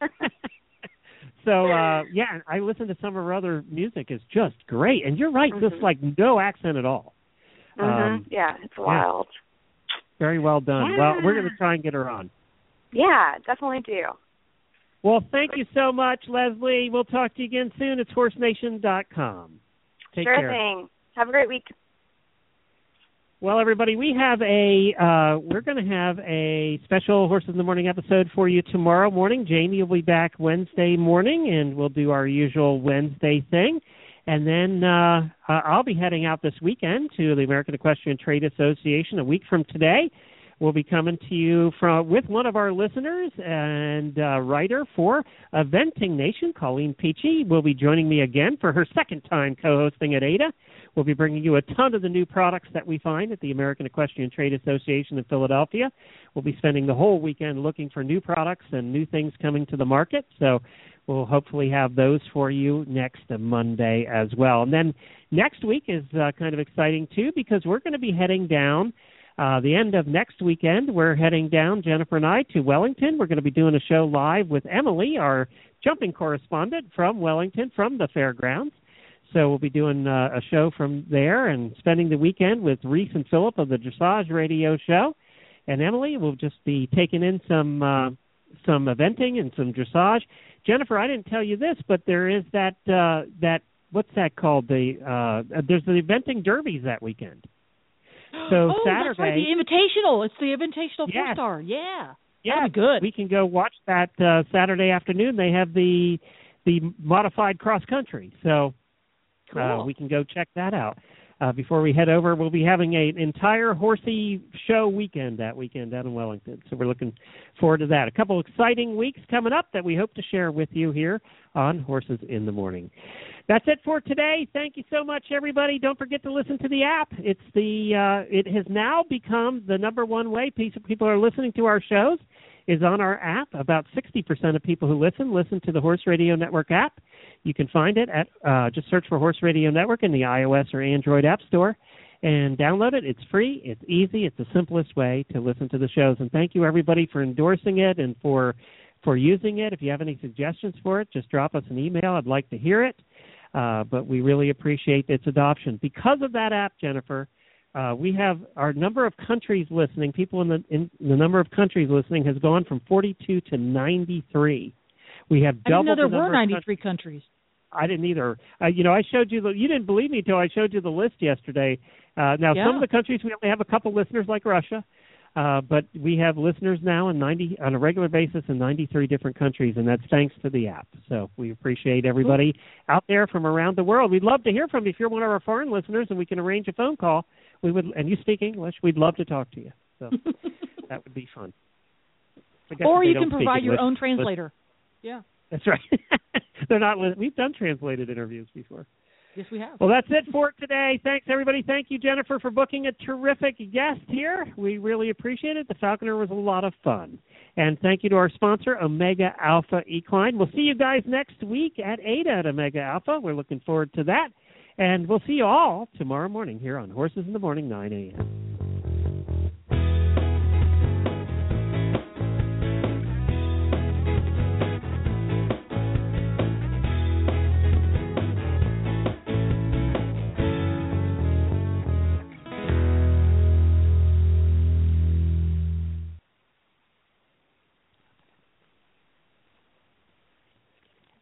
so uh, yeah, I listened to some of her other music. It's just great, and you're right. Mhm. Just like no accent at all. Mhm. Um, yeah, it's wild. Very well done. Yeah. Well, we're going to try and get her on. Yeah, definitely do. Well, thank you so much, Leslie. We'll talk to you again soon. It's horse nation dot com. Take sure care. thing. Have a great week. Well, everybody, we have a uh, we're going to have a special Horses in the Morning episode for you tomorrow morning. Jamie will be back Wednesday morning, and we'll do our usual Wednesday thing. And then uh, uh, I'll be heading out this weekend to the American Equestrian Trade Association a week from today. We'll be coming to you from with one of our listeners and uh, writer for Eventing Nation, Colleen Peachy, will be joining me again for her second time co-hosting at A D A. We'll be bringing you a ton of the new products that we find at the American Equestrian Trade Association in Philadelphia. We'll be spending the whole weekend looking for new products and new things coming to the market. So we'll hopefully have those for you next Monday as well. And then next week is uh, kind of exciting, too, because we're going to be heading down Uh, the end of next weekend, we're heading down, Jennifer and I, to Wellington. We're going to be doing a show live with Emily, our jumping correspondent from Wellington, from the fairgrounds. So we'll be doing uh, a show from there and spending the weekend with Reese and Philip of the Dressage Radio Show. And Emily will just be taking in some uh, some eventing and some dressage. Jennifer, I didn't tell you this, but there is that uh, that what's that called? The uh, there's the eventing derbies that weekend. So oh, Saturday, that's right, the Invitational. It's the Invitational yes. four-star. Yeah. Yeah, good. We can go watch that uh, Saturday afternoon. They have the the modified cross country, so cool. uh, we can go check that out. Uh, before we head over, we'll be having an entire horsey show weekend that weekend down in Wellington, so we're looking forward to that. A couple exciting weeks coming up that we hope to share with you here on Horses in the Morning. That's it for today. Thank you so much, everybody. Don't forget to listen to the app. It's the uh, it has now become the number one way people are listening to our shows is on our app. About sixty percent of people who listen listen to the Horse Radio Network app. You can find it at uh, just search for Horse Radio Network in the iOS or Android App Store and download it. It's free. It's easy. It's the simplest way to listen to the shows. And thank you, everybody, for endorsing it and for for using it. If you have any suggestions for it, just drop us an email. I'd like to hear it. Uh, but we really appreciate its adoption. Because of that app, Jennifer, uh, we have our number of countries listening, people in the in the number of countries listening has gone from forty-two to ninety-three. We have double I didn't know there the were number ninety-three countries. I didn't either. Uh, you know, I showed you the, you didn't believe me until I showed you the list yesterday. Uh, now, yeah. some of the countries, we only have a couple listeners like Russia. Uh, but we have listeners now in ninety on a regular basis in ninety-three different countries, and that's thanks to the app. So we appreciate everybody cool. out there from around the world. We'd love to hear from you. If you're one of our foreign listeners and we can arrange a phone call, we would, and you speak English, we'd love to talk to you. So that would be fun. Or you can provide your own translator. Yeah. That's right. They're not. We've done translated interviews before. Yes, we have. Well, that's it for today. Thanks, everybody. Thank you, Jennifer, for booking a terrific guest here. We really appreciate it. The Falconer was a lot of fun. And thank you to our sponsor, Omega Alpha Equine. We'll see you guys next week at eight at Omega Alpha. We're looking forward to that. And we'll see you all tomorrow morning here on Horses in the Morning, nine a.m.